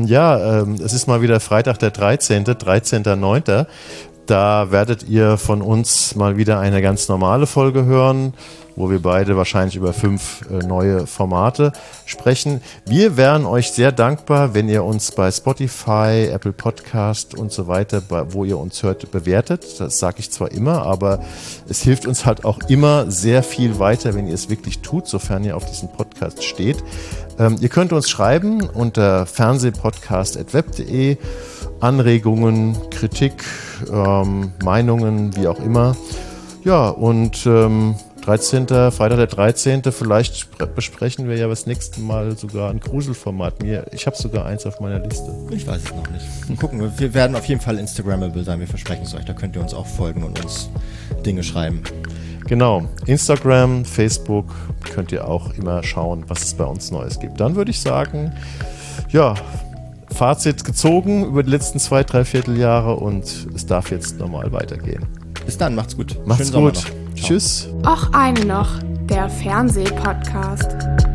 es ist mal wieder Freitag der 13.9. Da werdet ihr von uns mal wieder eine ganz normale Folge hören, wo wir beide wahrscheinlich über 5 neue Formate sprechen. Wir wären euch sehr dankbar, wenn ihr uns bei Spotify, Apple Podcast und so weiter, wo ihr uns hört, bewertet. Das sage ich zwar immer, aber es hilft uns halt auch immer sehr viel weiter, wenn ihr es wirklich tut, sofern ihr auf diesem Podcast steht. Ihr könnt uns schreiben unter fernsehpodcast@web.de. Anregungen, Kritik, Meinungen, wie auch immer. Ja, und Freitag der 13. Vielleicht besprechen wir ja das nächste Mal sogar ein Gruselformat. Ich habe sogar eins auf meiner Liste. Ich weiß es noch nicht. Mal gucken, wir werden auf jeden Fall Instagrammable sein, wir versprechen es euch. Da könnt ihr uns auch folgen und uns Dinge schreiben. Genau, Instagram, Facebook könnt ihr auch immer schauen, was es bei uns Neues gibt. Dann würde ich sagen, ja, Fazit gezogen über die letzten 2-3 Vierteljahre und es darf jetzt normal weitergehen. Bis dann, macht's gut. Macht's Schönen Sommer gut. noch. Ciao. Tschüss. Och eine noch, der Fernsehpodcast.